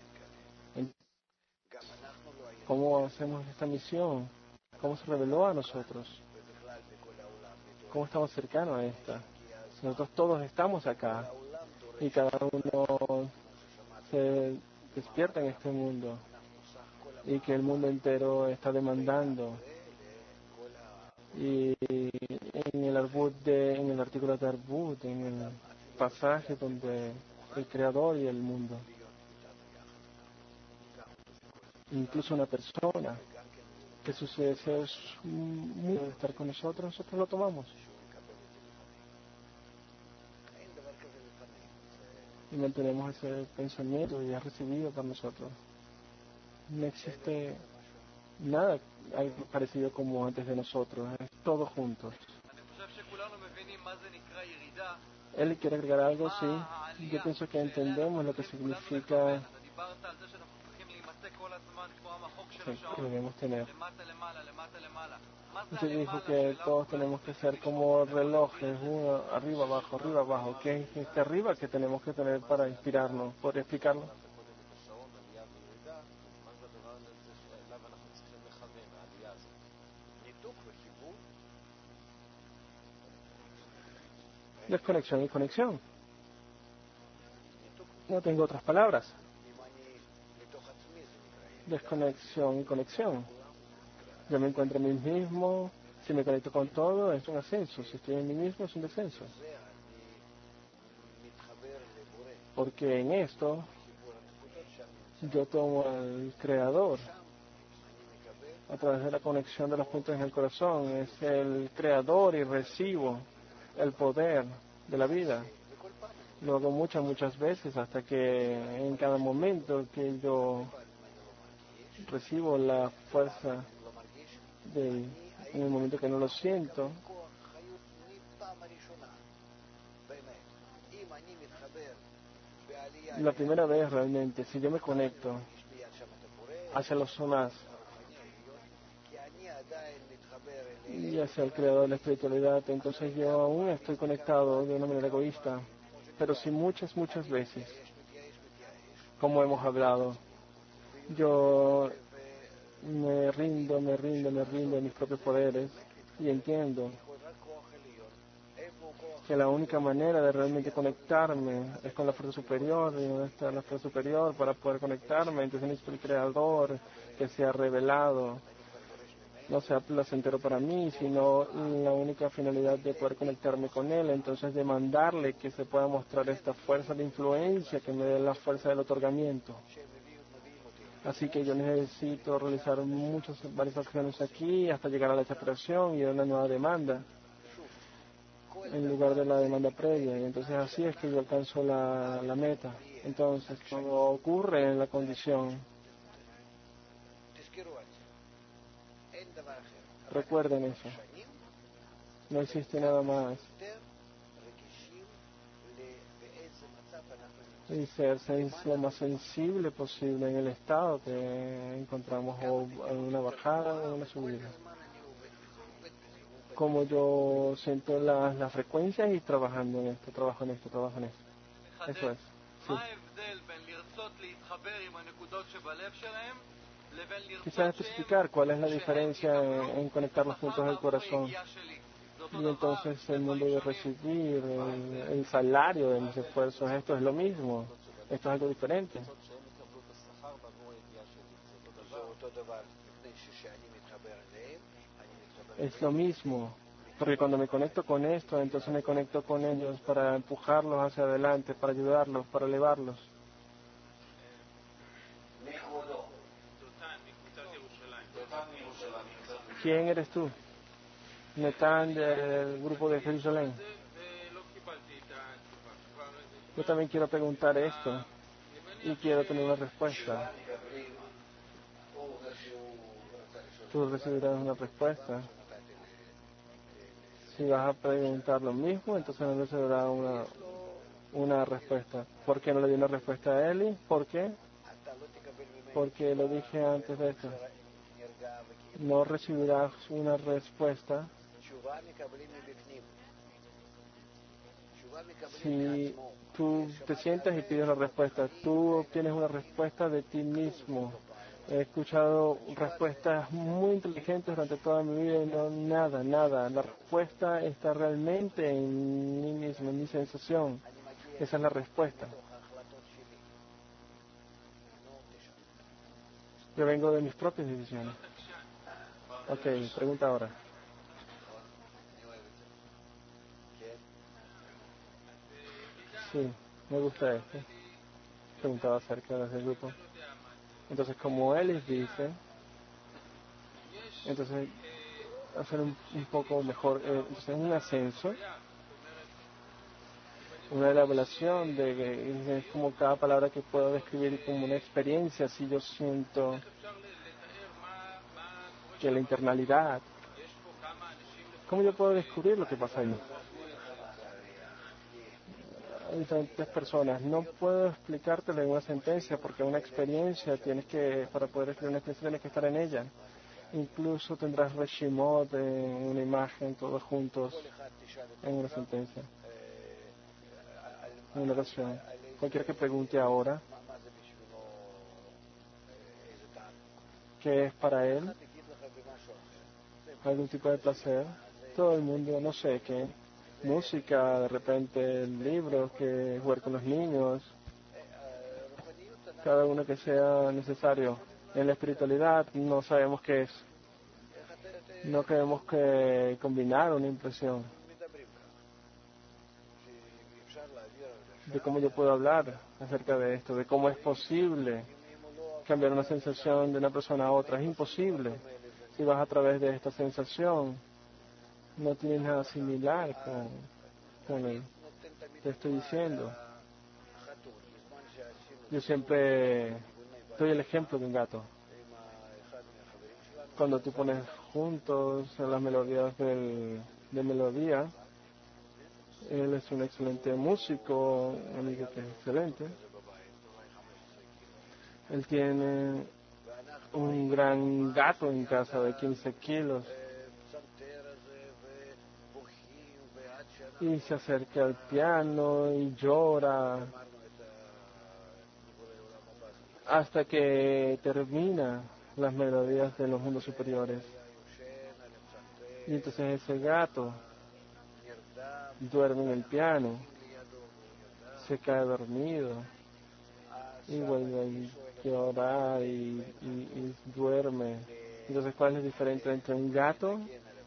¿Cómo hacemos esta misión? ¿Cómo se reveló a nosotros? ¿Cómo estamos cercanos a esta? Nosotros todos estamos acá y cada uno se despierta en este mundo y que el mundo entero está demandando. Y en el artículo de Arbut, en el pasaje donde el Creador y el mundo, incluso una persona que sus deseos muy de estar con nosotros lo tomamos y mantenemos ese pensamiento y es recibido por nosotros. No existe nada algo parecido como antes de nosotros, es todos juntos. Él quiere agregar algo, sí. Yo pienso que entendemos lo que significa que debemos tener. Usted dijo que todos tenemos que ser como relojes, uno arriba, abajo. ¿Qué es este arriba que tenemos que tener para inspirarnos? ¿Podría explicarlo? Desconexión y conexión. No tengo otras palabras. Desconexión y conexión. Yo me encuentro en mí mismo, si me conecto con todo es un ascenso, si estoy en mí mismo es un descenso. Porque en esto yo tomo al Creador a través de la conexión de los puntos en el corazón, es el Creador y recibo el poder de la vida. Lo hago muchas veces hasta que en cada momento que yo recibo la fuerza en el momento que no lo siento, la primera vez realmente, si yo me conecto hacia los somas y hacia el creador de la espiritualidad, entonces yo aún estoy conectado de una manera egoísta, pero sí muchas veces, como hemos hablado, yo me rindo a mis propios poderes y entiendo que la única manera de realmente conectarme es con la fuerza superior, y donde está la fuerza superior para poder conectarme, entonces necesito el Creador que sea revelado, no sea placentero para mí, sino la única finalidad de poder conectarme con Él, entonces demandarle que se pueda mostrar esta fuerza de influencia que me dé la fuerza del otorgamiento. Así que yo necesito realizar varias acciones aquí hasta llegar a la exasperación y a una nueva demanda en lugar de la demanda previa, y entonces así es que yo alcanzo la meta. Entonces, cuando ocurre en la condición, recuerden eso, no existe nada más. Y ser lo más sensible posible en el estado que encontramos, o en una bajada o una subida. Como yo siento las frecuencias y trabajo en esto. Eso es. Sí. Quizás especificar cuál es la diferencia en conectar los puntos del corazón. Y entonces el mundo de recibir el salario de mis esfuerzos, esto es lo mismo. Esto es algo diferente. Es lo mismo. Porque cuando me conecto con esto, entonces me conecto con ellos para empujarlos hacia adelante, para ayudarlos, para elevarlos. ¿Quién eres tú? Netán del grupo de Jerusalén. Yo también quiero preguntar esto y quiero tener una respuesta. Tú recibirás una respuesta. Si vas a preguntar lo mismo, entonces no recibirás una respuesta. ¿Por qué no le di una respuesta a Eli? ¿Por qué? Porque lo dije antes de esto. No recibirás una respuesta si tú te sientas y pides la respuesta. Tú obtienes una respuesta de ti mismo. He escuchado respuestas muy inteligentes durante toda mi vida y no nada. La respuesta está realmente en mí mismo, en mi sensación. Esa es la respuesta. Yo vengo de mis propias decisiones. Ok, pregunta ahora. Sí, me gusta esto. Preguntaba acerca de ese grupo. Entonces, como Ellis dice, entonces hacer un poco mejor, entonces un ascenso, una elaboración de que es como cada palabra que puedo describir como una experiencia. Si yo siento que la internalidad, ¿cómo yo puedo descubrir lo que pasa ahí? Hay diferentes personas. No puedo explicártelo en una sentencia porque una experiencia para poder escribir una experiencia tienes que estar en ella. Incluso tendrás Reshimot en una imagen, todos juntos en una sentencia, en una oración. Cualquiera que pregunte ahora qué es para él, algún tipo de placer, todo el mundo, no sé qué, música, de repente libros, que jugar con los niños, cada uno que sea necesario. En la espiritualidad no sabemos qué es. No queremos que combinar una impresión de cómo yo puedo hablar acerca de esto, de cómo es posible cambiar una sensación de una persona a otra. Es imposible. Si vas a través de esta sensación, no tienes nada similar con él. Te estoy diciendo. Yo siempre doy el ejemplo de un gato. Cuando tú pones juntos las melodías de melodía, él es un excelente músico, un amigo que es excelente. Él tiene un gran gato en casa de 15 kilos y se acerca al piano y llora hasta que termina las melodías de los mundos superiores. Y entonces ese gato duerme en el piano, se cae dormido y vuelve a llorar y duerme. Entonces, ¿cuál es la diferencia entre un gato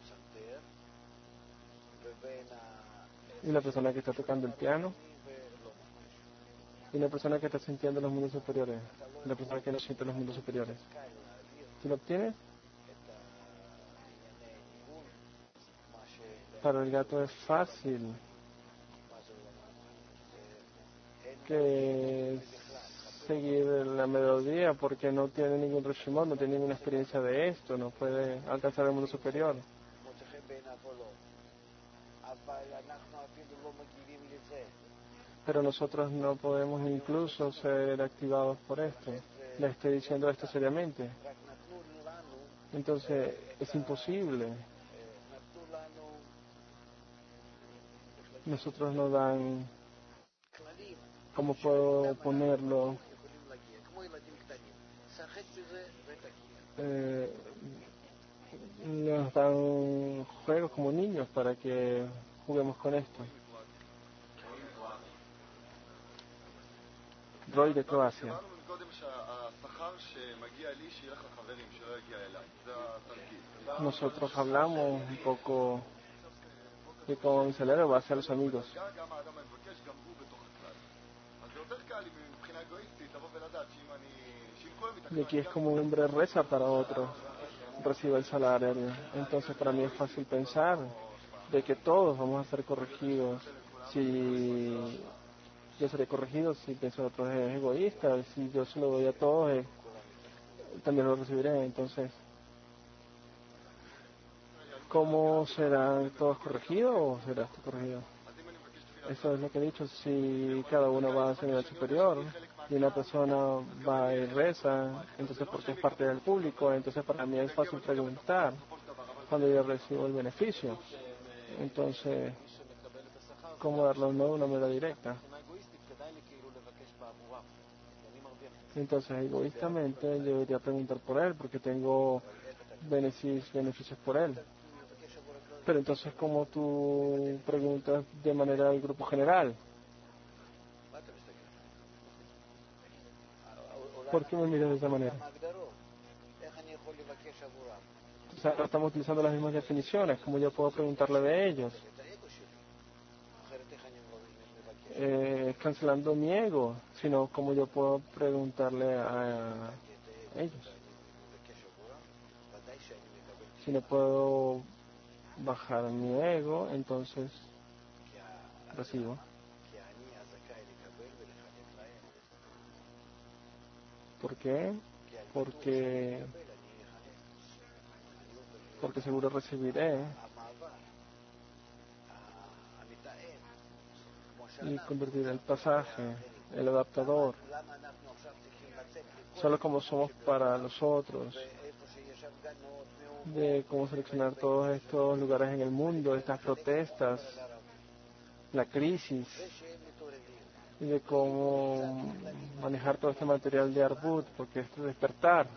y la persona que está tocando el piano y la persona que está sintiendo los mundos superiores, la persona que no siente los mundos superiores? ¿Tú lo obtienes? Para el gato es fácil que seguir la melodía porque no tiene ningún Reshimon, no tiene ninguna experiencia de esto, no puede alcanzar el mundo superior. Pero nosotros no podemos incluso ser activados por esto. Le estoy diciendo esto seriamente. Entonces, es imposible. Nosotros nos dan, ¿cómo puedo ponerlo? Nos dan juegos como niños para que juguemos con esto. Roy de Croacia. Nosotros hablamos un poco Y como misionero va hacia los amigos. Y aquí es como un hombre reza para otro, recibe el salario. Entonces para mí es fácil pensar de que todos vamos a ser corregidos. Si yo seré corregido, si pienso que otro es egoísta, si yo se lo doy a todos, también lo recibiré. Entonces, ¿cómo serán todos corregidos o serás tú corregido? Eso es lo que he dicho. Si cada uno va a ese nivel superior y una persona va y reza, entonces porque es parte del público, entonces para mí es fácil preguntar cuando yo recibo el beneficio. Entonces, ¿cómo darlo no de una manera directa? Entonces, egoístamente, yo debería preguntar por él porque tengo beneficios por él. Pero entonces, ¿cómo tú preguntas de manera del grupo general? ¿Por qué me miras de esa manera? O sea, no estamos utilizando las mismas definiciones. ¿Cómo yo puedo preguntarle de ellos? Cancelando mi ego, sino cómo yo puedo preguntarle a ellos. Si no puedo bajar mi ego, entonces recibo. ¿Por qué? Porque seguro recibiré y convertiré el pasaje, el adaptador, solo como somos para los otros, de cómo seleccionar todos estos lugares en el mundo, estas protestas, la crisis, y de cómo manejar todo este material de Arbut, porque este despertar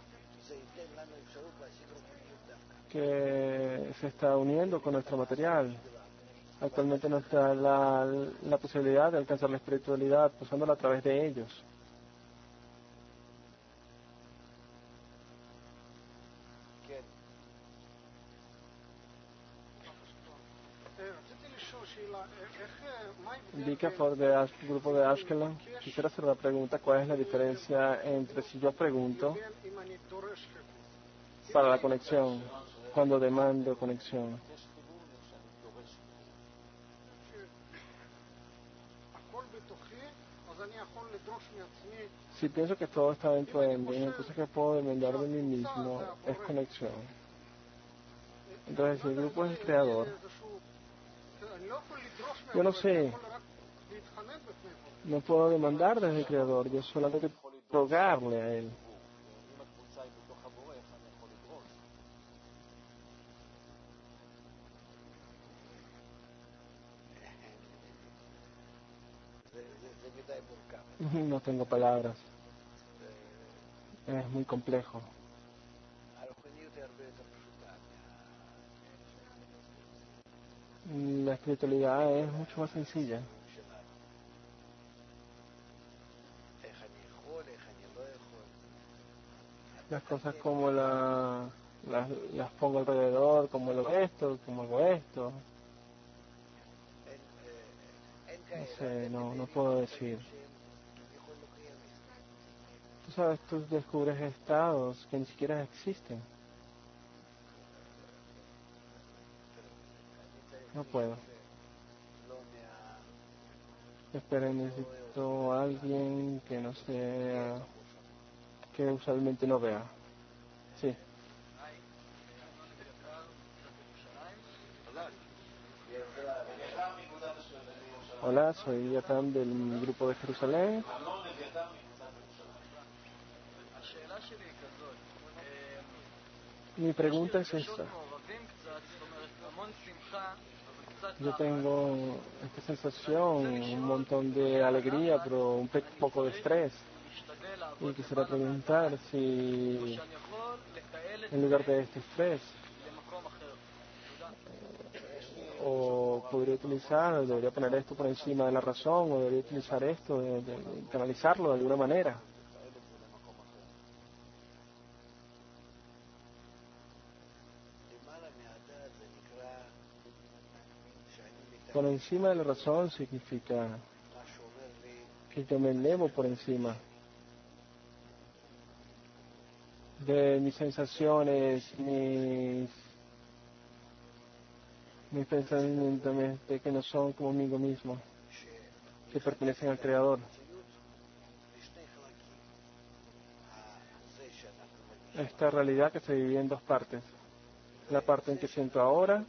que se está uniendo con nuestro material. Actualmente nos da la posibilidad de alcanzar la espiritualidad usándola a través de ellos. Indica por el grupo de Ashkelon. Quisiera hacer una pregunta. ¿Cuál es la diferencia entre si yo pregunto para la conexión, cuando demando conexión? Si pienso que todo está dentro de mí, entonces que puedo demandar de mí mismo es conexión. Entonces, si el grupo es el creador, yo no sé, no puedo demandar desde el creador, yo solamente puedo rogarle a él. No tengo palabras. Es muy complejo. La espiritualidad es mucho más sencilla. Las cosas como las pongo alrededor, como lo esto, como hago esto. No sé, no puedo decir. Tú sabes, tú descubres estados que ni siquiera existen. No puedo. Espera, necesito a alguien que no sea, que usualmente no vea. Sí. Hola, soy Yatan del grupo de Jerusalén. Mi pregunta es esta. Yo tengo esta sensación, un montón de alegría, pero un poco de estrés. Y quisiera preguntar si en lugar de este estrés, o podría utilizar, debería poner esto por encima de la razón, o debería utilizar esto, de canalizarlo de alguna manera. Por encima de la razón significa que yo me elevo por encima de mis sensaciones, mis pensamientos de que no son conmigo mismo, que pertenecen al Creador. Esta realidad que se divide en dos partes. La parte en que siento ahora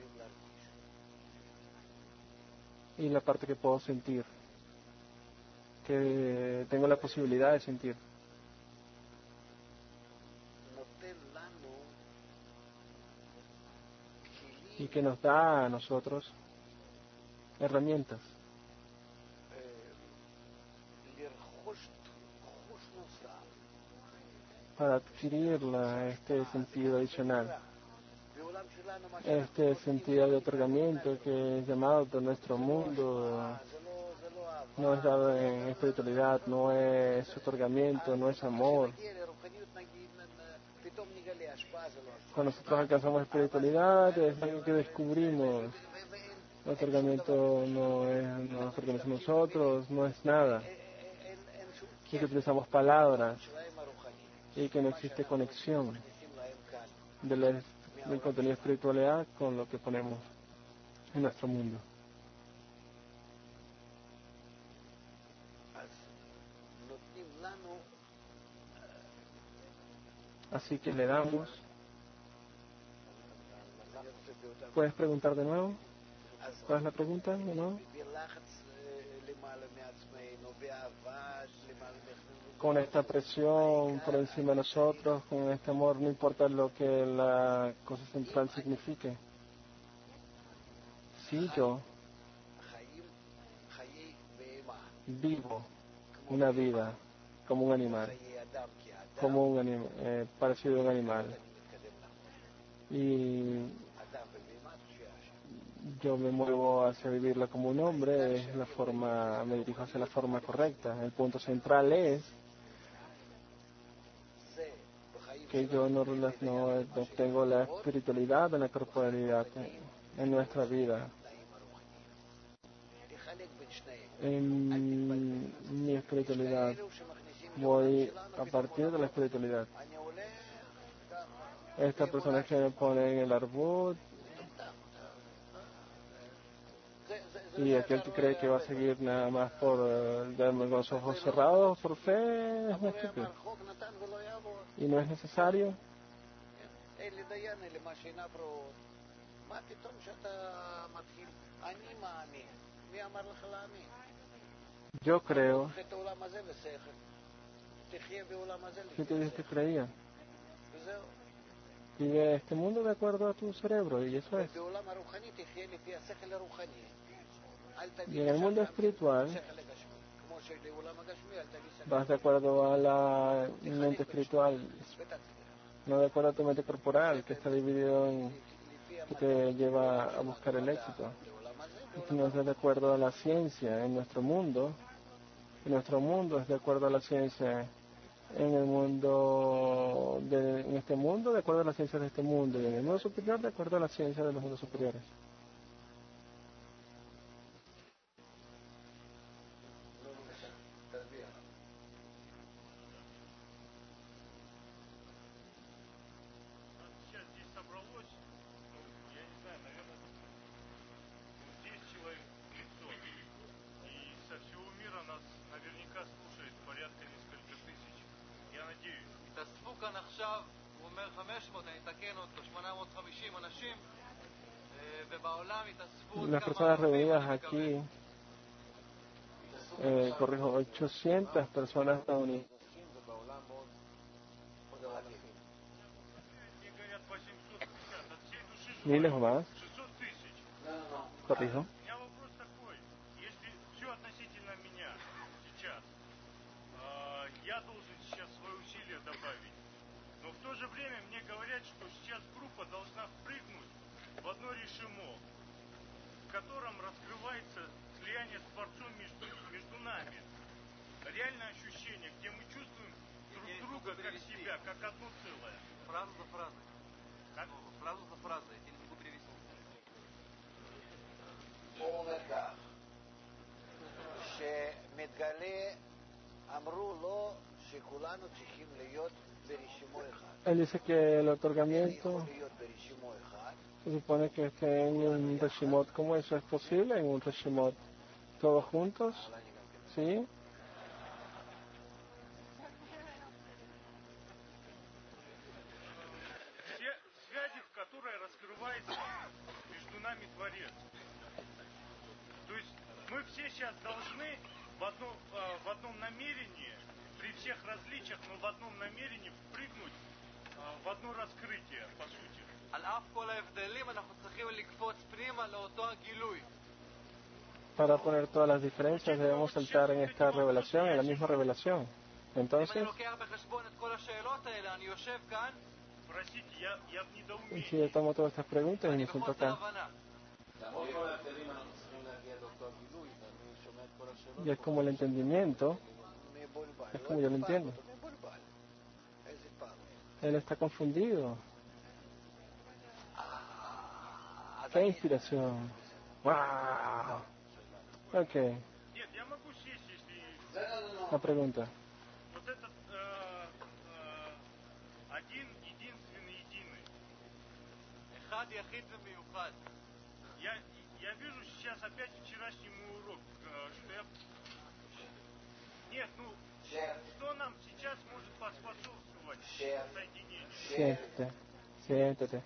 y la parte que puedo sentir, que tengo la posibilidad de sentir. Y que nos da a nosotros herramientas para adquirir este sentido adicional, este sentido de otorgamiento que es llamado por nuestro mundo. No es dado en espiritualidad, no es otorgamiento, no es amor. Cuando nosotros alcanzamos espiritualidad es algo que descubrimos. El otorgamiento no nos pertenece a nosotros, no es nada. Y que utilizamos palabras y que no existe conexión del contenido de espiritualidad con lo que ponemos en nuestro mundo. Así que le damos. ¿Puedes preguntar de nuevo? ¿Cuál es la pregunta de nuevo? Con esta presión por encima de nosotros, con este amor, no importa lo que la cosa central signifique. Si yo vivo una vida como un animal, parecido a un animal, y yo me muevo hacia vivirla como un hombre, me dirijo hacia la forma correcta. El punto central es que yo no tengo la espiritualidad en la corporalidad en nuestra vida. En mi espiritualidad voy a partir de la espiritualidad. Estas personas que me ponen el arbut y aquel que cree que va a seguir nada más por darme con los ojos cerrados por fe es muy estúpido. Y no es necesario. Yo creo que tú dices que creía. Vive este mundo de acuerdo a tu cerebro y eso es. Y en el mundo espiritual vas de acuerdo a la mente espiritual, no de acuerdo a tu mente corporal, que está dividido que te lleva a buscar el éxito. No es de acuerdo a la ciencia en nuestro mundo. En nuestro mundo es de acuerdo a la ciencia en este mundo de acuerdo a la ciencia de este mundo, y en el mundo superior de acuerdo a la ciencia de los mundos superiores. Las personas reunidas aquí, 800 personas reunidas. ¿Miles o más? Corrijo. Но в то же время мне говорят, что сейчас группа должна впрыгнуть в одно решимо, в котором раскрывается слияние с Творцом между нами. Реальное ощущение, где мы чувствуем друг друга как себя, как одно целое. Фразу за фразой. Как? Фразу за фразой, я не могу перевести. הוא אומר כך, שמתגלה, אמרו לו שכולנו צריכים להיות ברשימו אחד. Él dice que el איך otorgamiento יכול להיות ברשימו אחד? se supone que esté en un Reshimot. ¿Cómo eso es posible en un Reshimot? ¿Todos juntos? ¿Sí? Связи, в которой раскрывается между нами Творец. То есть мы все сейчас должны в одном намерении, при всех различиях, но в одном намерении впрыгнуть в одно раскрытие, по сути. על אף כל ההבדלים אנחנו צריכים לקפוץ פנימה לאותו הגילוי. Para poner todas las diferencias debemos saltar en esta revelación, en la misma revelación. אם אני Entonces, לוקח בחשבון את כל השאלות האלה, אני יושב כאן Простите, я в y недоумении. si yo tomo todas estas preguntas y ואני me siento בחוסר acá, הבנה. למרות כל ההבדלים אנחנו צריכים להגיע לאותו הגילוי, ואני שומע את כל השאלות. y es como el entendimiento, מבולבל. es como yo lo entiendo. מבולבל. איזה פעם? Él está confundido. אז ¡Qué אני... inspiración! ¡Wow! Ok, Нет, я могу сесть, если la pregunta. вот этот один, единственный, единый. אחד יחיד ומיוחד. Я вижу сейчас опять вчерашний мой урок, что я... Нет, ну, что нам сейчас может поспособствовать соединению? Siéntate, siéntate.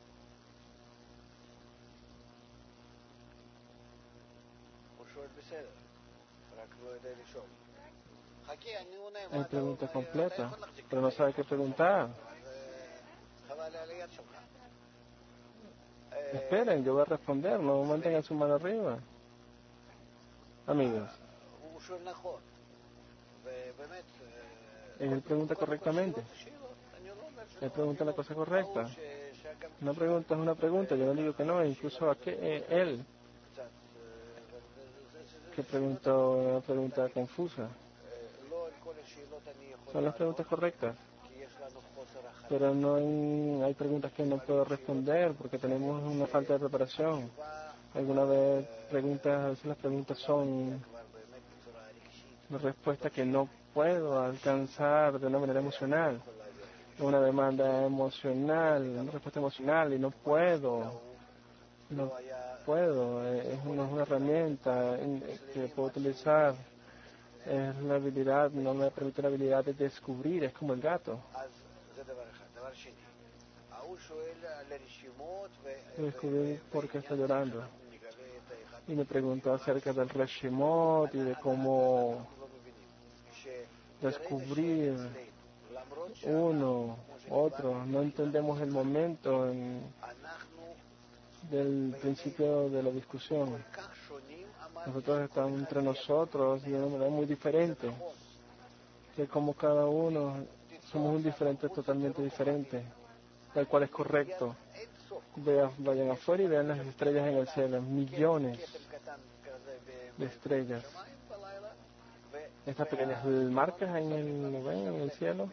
הוא שואל בסדר, רק לא יודע לשאול. חכי, אני עונה, מה Hay אתה אומר? pregunta אתה completa, יכול להחזיק pero no sabe qué preguntar. חבל על היד שלך. Esperen, yo voy a responder, no mantengan su mano arriba. Amigos, הוא שואל נכון. ובאמת... él pregunta correctamente. אני לא אומר Él pregunta la cosa correcta. Una pregunta es una pregunta, yo no digo que no, incluso él que preguntó una pregunta confusa. Son las preguntas correctas, pero no hay preguntas que no puedo responder porque tenemos una falta de preparación. Alguna vez a veces las preguntas son una respuesta que no puedo alcanzar de una manera emocional, una demanda emocional, una respuesta emocional y no puedo, es una herramienta que puedo utilizar, es la habilidad, no me permite la habilidad de descubrir, es como el gato. Descubrir por qué está llorando. Y me preguntó acerca del Reshimot y de cómo descubrir uno, otro. No entendemos el momento del principio de la discusión. Nosotros estamos entre nosotros de una manera muy diferente, que como cada uno somos un diferente totalmente diferente, el cual es correcto. Vayan afuera y vean las estrellas en el cielo, millones de estrellas. Estas pequeñas marcas en el cielo,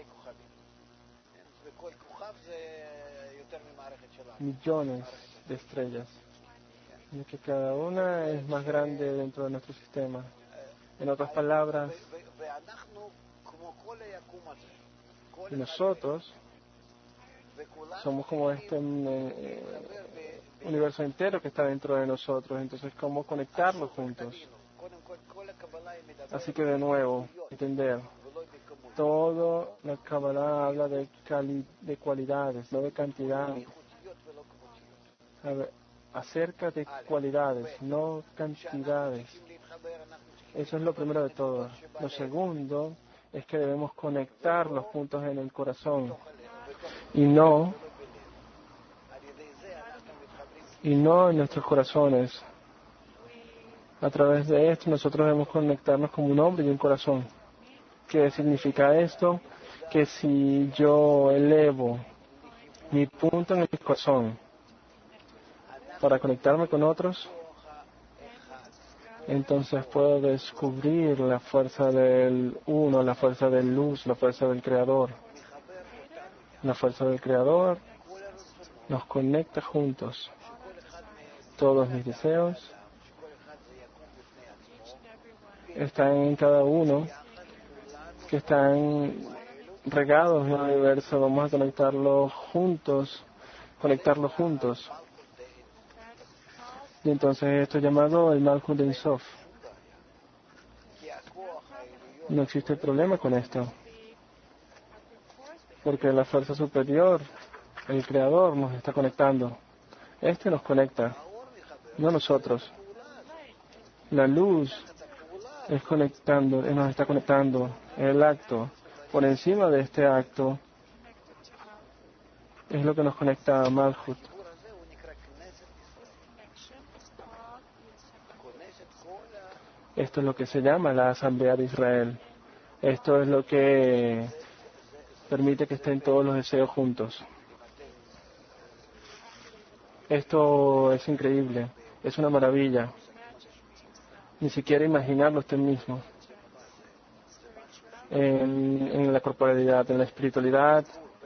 millones de estrellas, y que cada una es más grande dentro de nuestro sistema. En otras palabras, y nosotros somos como este universo entero que está dentro de nosotros, entonces cómo conectarlos juntos. Así que de nuevo, entender, todo la Kabbalah habla de cualidades, no de cantidad. Acerca de cualidades, no cantidades. Eso es lo primero de todo. Lo segundo es que debemos conectar los puntos en el corazón y no en nuestros corazones. A través de esto nosotros debemos conectarnos como un hombre y un corazón. ¿Qué significa esto? Que si yo elevo mi punto en el corazón para conectarme con otros, entonces puedo descubrir la fuerza del uno, la fuerza de luz, la fuerza del Creador. La fuerza del Creador nos conecta juntos. Todos mis deseos están en cada uno, que están regados en el universo. Vamos a conectarlos juntos. Y entonces esto es llamado el Malchut Ein Sof. No existe problema con esto, porque la fuerza superior, el Creador, nos está conectando. Este nos conecta, no nosotros. La luz nos está conectando. El acto, por encima de este acto, es lo que nos conecta a Malchut. Esto es lo que se llama la Asamblea de Israel. Esto es lo que permite que estén todos los deseos juntos. Esto es increíble, es una maravilla. Ni siquiera imaginarlo usted mismo. En la corporalidad, en la espiritualidad,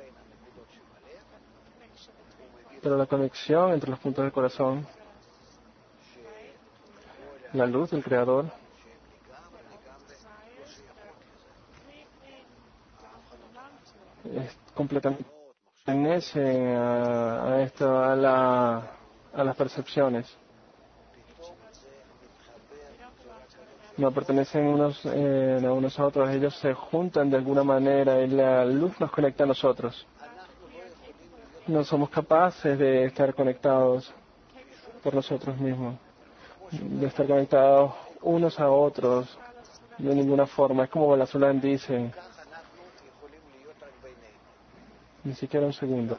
pero la conexión entre los puntos del corazón, la luz del Creador, es completamente pertenece a esto, a las percepciones. No pertenecen unos a otros, ellos se juntan de alguna manera y la luz nos conecta a nosotros. No somos capaces de estar conectados por nosotros mismos, de estar conectados unos a otros de ninguna forma. Es como Balasulán dice, ni siquiera un segundo.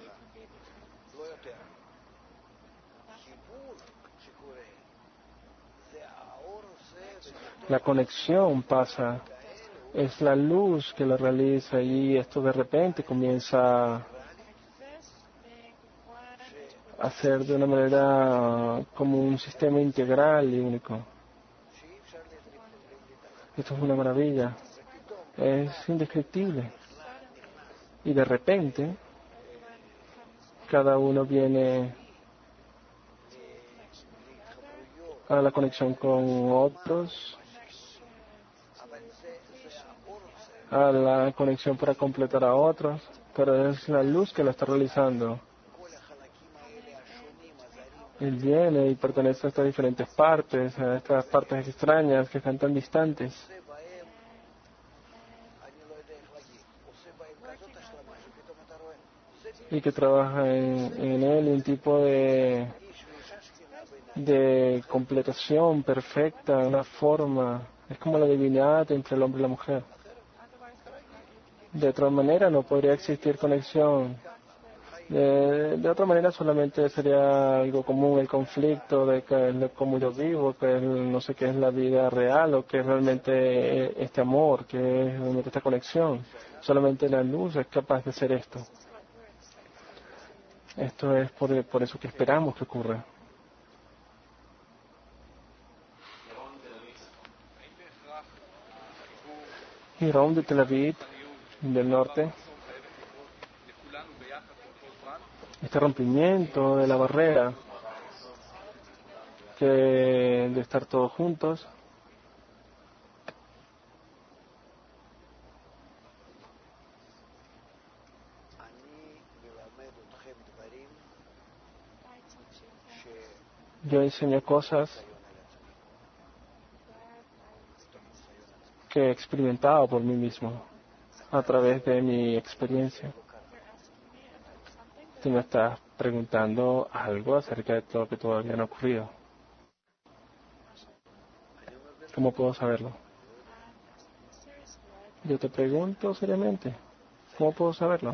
La conexión pasa, es la luz que lo realiza y esto de repente comienza a ser de una manera como un sistema integral y único. Esto es una maravilla, es indescriptible. Y de repente, cada uno viene a la conexión con otros, a la conexión para completar a otros, pero es la luz que lo está realizando. Él viene y pertenece a estas diferentes partes, a estas partes extrañas que están tan distantes. Y que trabaja en él un tipo de completación perfecta, una forma. Es como la divinidad entre el hombre y la mujer. De otra manera no podría existir conexión. De otra manera solamente sería algo común el conflicto de cómo yo vivo, que no sé qué es la vida real o qué es realmente este amor, qué es realmente esta conexión. Solamente la luz es capaz de hacer esto. Esto es por eso que esperamos que ocurra. Hirón de Tel Aviv, del norte, este rompimiento de la barrera, de estar todos juntos, yo enseño cosas que he experimentado por mí mismo a través de mi experiencia. Tú me estás preguntando algo acerca de todo lo que todavía no ha ocurrido. ¿Cómo puedo saberlo? Yo te pregunto seriamente, ¿cómo puedo saberlo?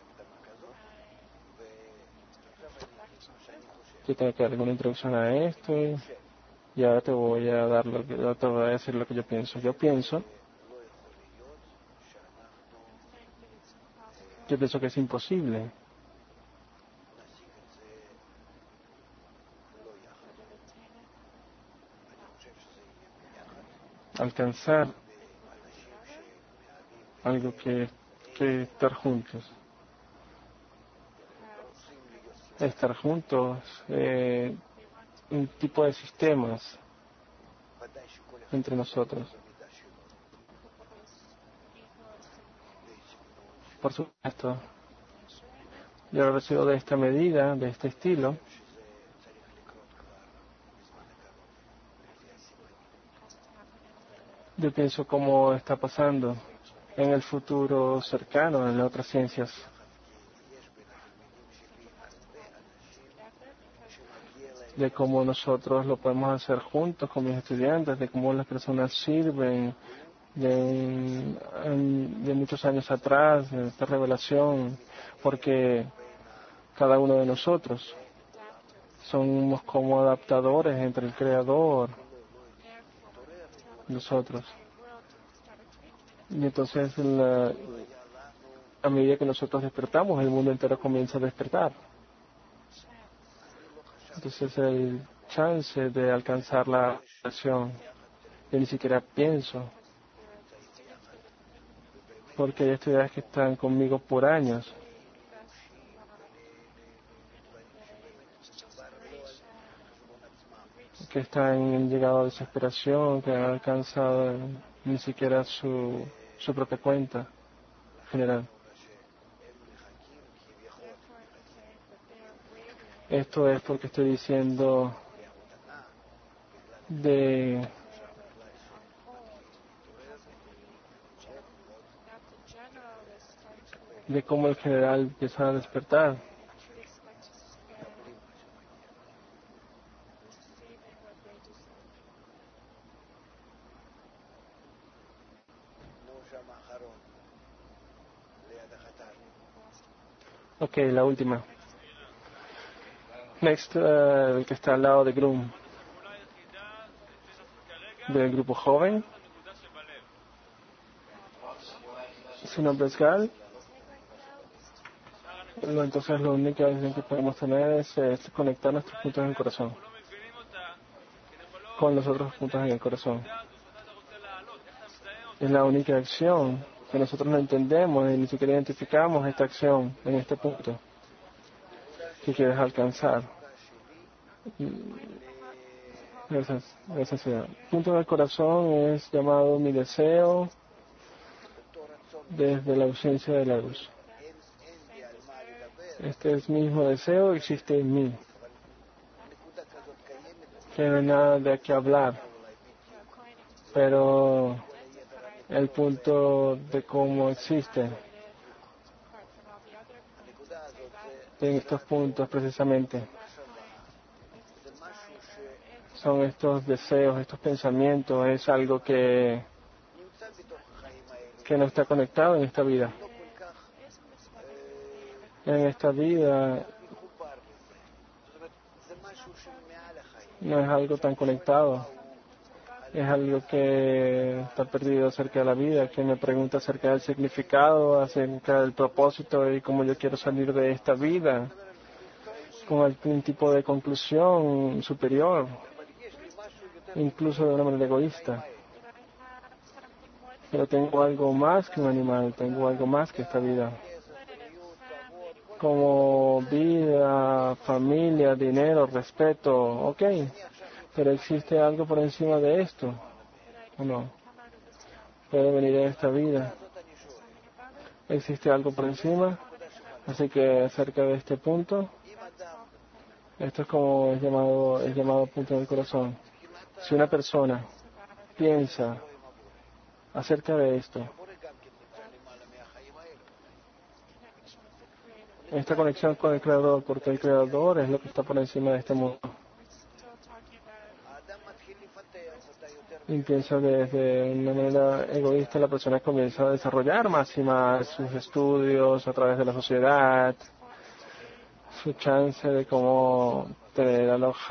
Yo tengo que dar alguna introducción a esto y ahora te voy a te voy a decir lo que yo pienso. Yo pienso que es imposible alcanzar algo que estar juntos. Estar juntos, un tipo de sistemas entre nosotros. Por supuesto, yo lo recibo de esta medida, de este estilo. Yo pienso cómo está pasando en el futuro cercano, en las otras ciencias. De cómo nosotros lo podemos hacer juntos con mis estudiantes, de cómo las personas sirven de muchos años atrás, de esta revelación, porque cada uno de nosotros somos como adaptadores entre el Creador y nosotros. Y entonces, a medida que nosotros despertamos, el mundo entero comienza a despertar. Entonces, el chance de alcanzar la acción, yo ni siquiera pienso, porque hay estudiantes que están conmigo por años, que han llegado a desesperación, que han alcanzado ni siquiera su propia cuenta general. Esto es porque estoy diciendo de cómo el general empieza a despertar. Ok, la última. Next, el que está al lado de Grum, del grupo joven. Su nombre es Gal. Entonces, la única decisión que podemos tener es conectar nuestros puntos en el corazón con los otros puntos en el corazón. Es la única acción que nosotros no entendemos y ni siquiera identificamos esta acción en este punto que quieres alcanzar. Gracias, señor. El punto del corazón es llamado mi deseo desde la ausencia de la luz. Este mismo deseo existe en mí. Que no hay nada de qué hablar. Pero el punto de cómo existe en estos puntos precisamente son estos deseos, estos pensamientos, es algo que no está conectado en esta vida. En esta vida no es algo tan conectado. Es algo que está perdido acerca de la vida, que me pregunta acerca del significado, acerca del propósito y cómo yo quiero salir de esta vida, con algún tipo de conclusión superior, incluso de una manera egoísta. Pero tengo algo más que un animal, tengo algo más que esta vida. Como vida, familia, dinero, respeto, ok. Pero existe algo por encima de esto, ¿o no? Puede venir en esta vida. Existe algo por encima. Así que acerca de este punto, esto es como el llamado punto del corazón. Si una persona piensa acerca de esto, esta conexión con el Creador, porque el Creador es lo que está por encima de este mundo. Y pienso que desde una manera egoísta la persona comienza a desarrollar más y más sus estudios a través de la sociedad, su chance de cómo tener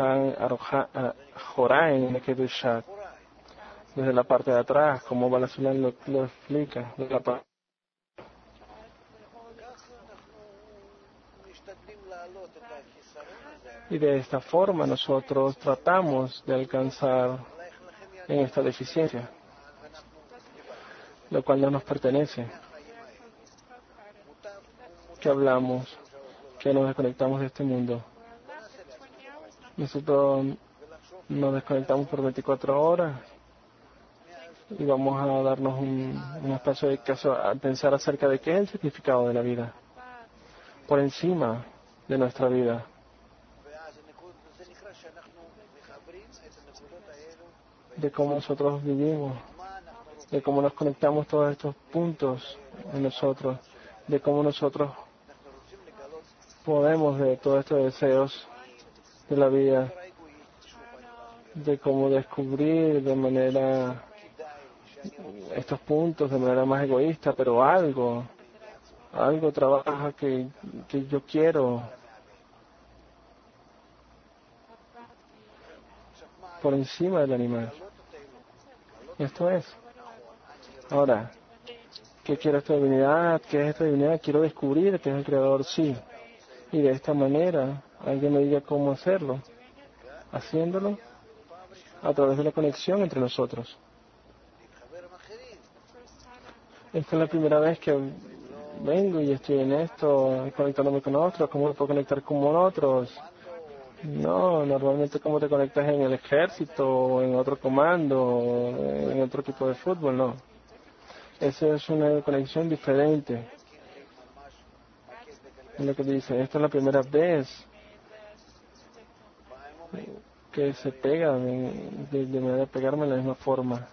Jorain en Kedushat, desde la parte de atrás, como Balasulan lo explica, de la parte. Y de esta forma nosotros tratamos de alcanzar en esta deficiencia, lo cual no nos pertenece. Que hablamos, que nos desconectamos de este mundo. Nosotros nos desconectamos por 24 horas y vamos a darnos un espacio de caso a pensar acerca de qué es el significado de la vida, por encima de nuestra vida, זה נקרא שאנחנו מחברים את הנקודות האלו de cómo nosotros vivimos, מה אנחנו רוצים. de cómo nos conectamos todos estos puntos en nosotros, de cómo nosotros אנחנו רוצים לגלות podemos de todos estos deseos de la vida, יותר האגואיסט שהוא בנו, de cómo descubrir de manera כדאי שאני estos puntos de manera más egoísta, pero algo trabaja que yo quiero por encima del animal. Esto es. Ahora, ¿qué quiero esta divinidad? ¿Qué es esta divinidad? Quiero descubrir que es el creador, sí. Y de esta manera, alguien me diga cómo hacerlo. Haciéndolo a través de la conexión entre nosotros. להתחבר עם אחרים. Esta es la primera vez que vengo y estoy en esto, conectándome con otros. ¿Cómo me puedo conectar con otros? No, normalmente cómo te conectas en el ejército, o en otro comando, o en otro equipo de fútbol, no. Esa es una conexión diferente. Es lo que dice, esta es la primera vez que se pega, de manera de pegarme de la misma forma.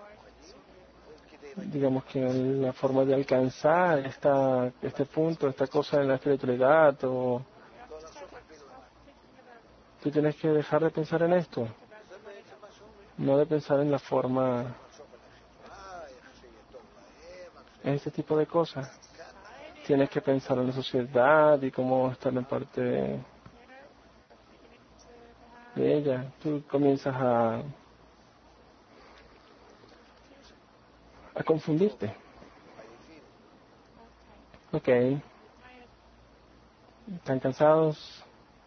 Digamos que la forma de alcanzar este punto, esta cosa en la espiritualidad, o tú tienes que dejar de pensar en esto, no de pensar en la forma, en este tipo de cosas. Tienes que pensar en la sociedad y cómo estar en parte de ella. Tú comienzas a confundirte. Ok. ¿Están cansados?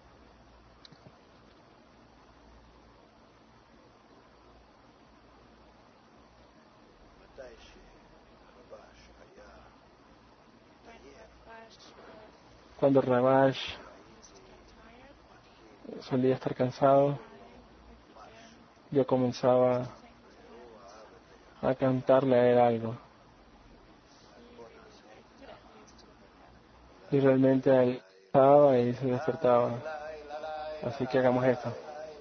מתי שהרבש היה מתעייף, Cuando Rabash solía estar cansado, yo comenzaba a cantarle a él algo. Y realmente él estaba y se despertaba. Así que hagamos esto.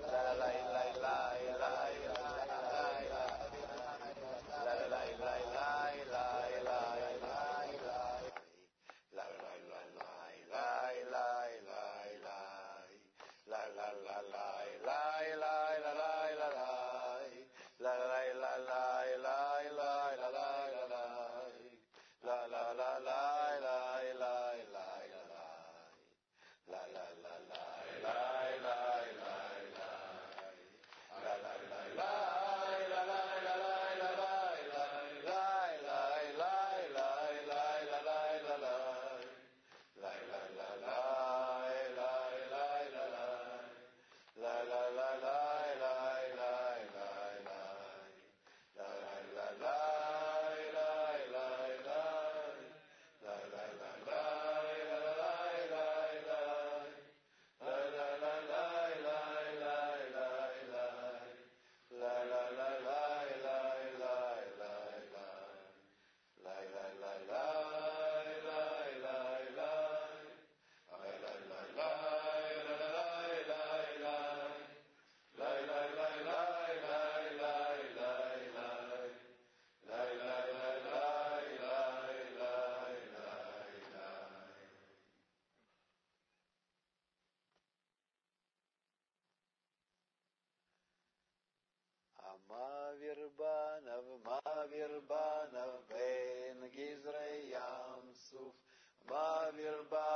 מעביר בניו בין גזרי ים סוף, מעביר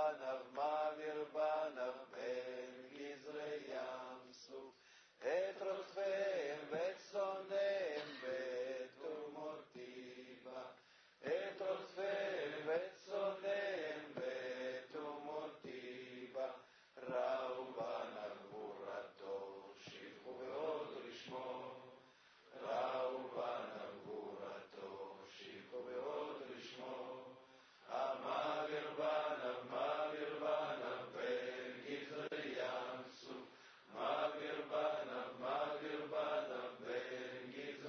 בניו בין גזרי ים סוף, את רודפיהם ואת שונאיהם בתומותי בה, את רודפיהם ואת שונאיהם בתומותי בה, ראו בניו גבורתו, שבחו ועוד לשמו, ראו בניו גבורתו, שבחו ועוד לשמו, מעביר בניו בין גזרי ים סוף, מעביר בניו בין גזרי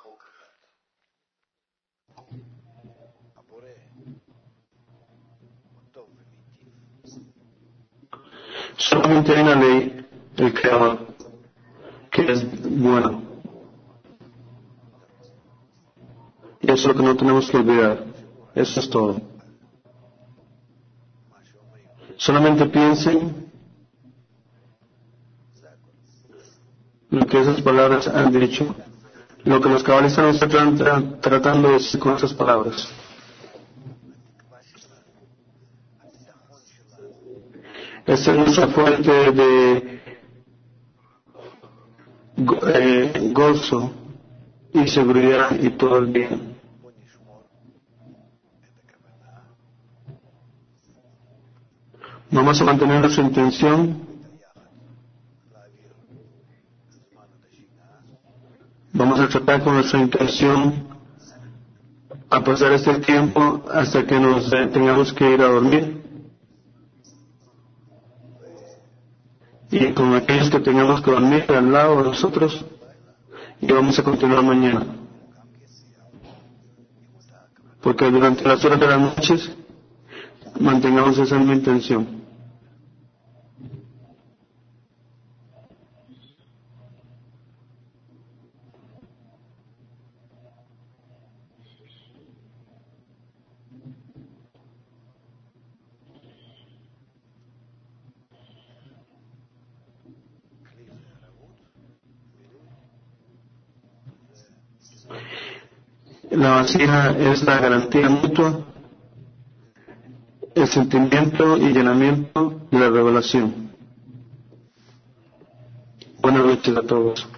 חוק אחד. הבורא הוא טוב ומיטיב. Solamente hay una ley, el Creador, que es bueno. Y eso es lo que no tenemos que olvidar. Eso es todo. Solamente piensen lo que esas palabras han dicho, lo que los cabalistas están tratando de decir con esas palabras. Esa es nuestra fuente de gozo y seguridad y todo el día. Vamos a mantener nuestra intención. Vamos a tratar con nuestra intención a pasar este tiempo hasta que nos tengamos que ir a dormir. Y con aquellos que tengamos que dormir al lado de nosotros. Y vamos a continuar mañana. Porque durante las horas de las noches mantengamos esa misma intención. La vasija es la garantía mutua, el sentimiento y llenamiento de la revelación. Buenas noches a todos.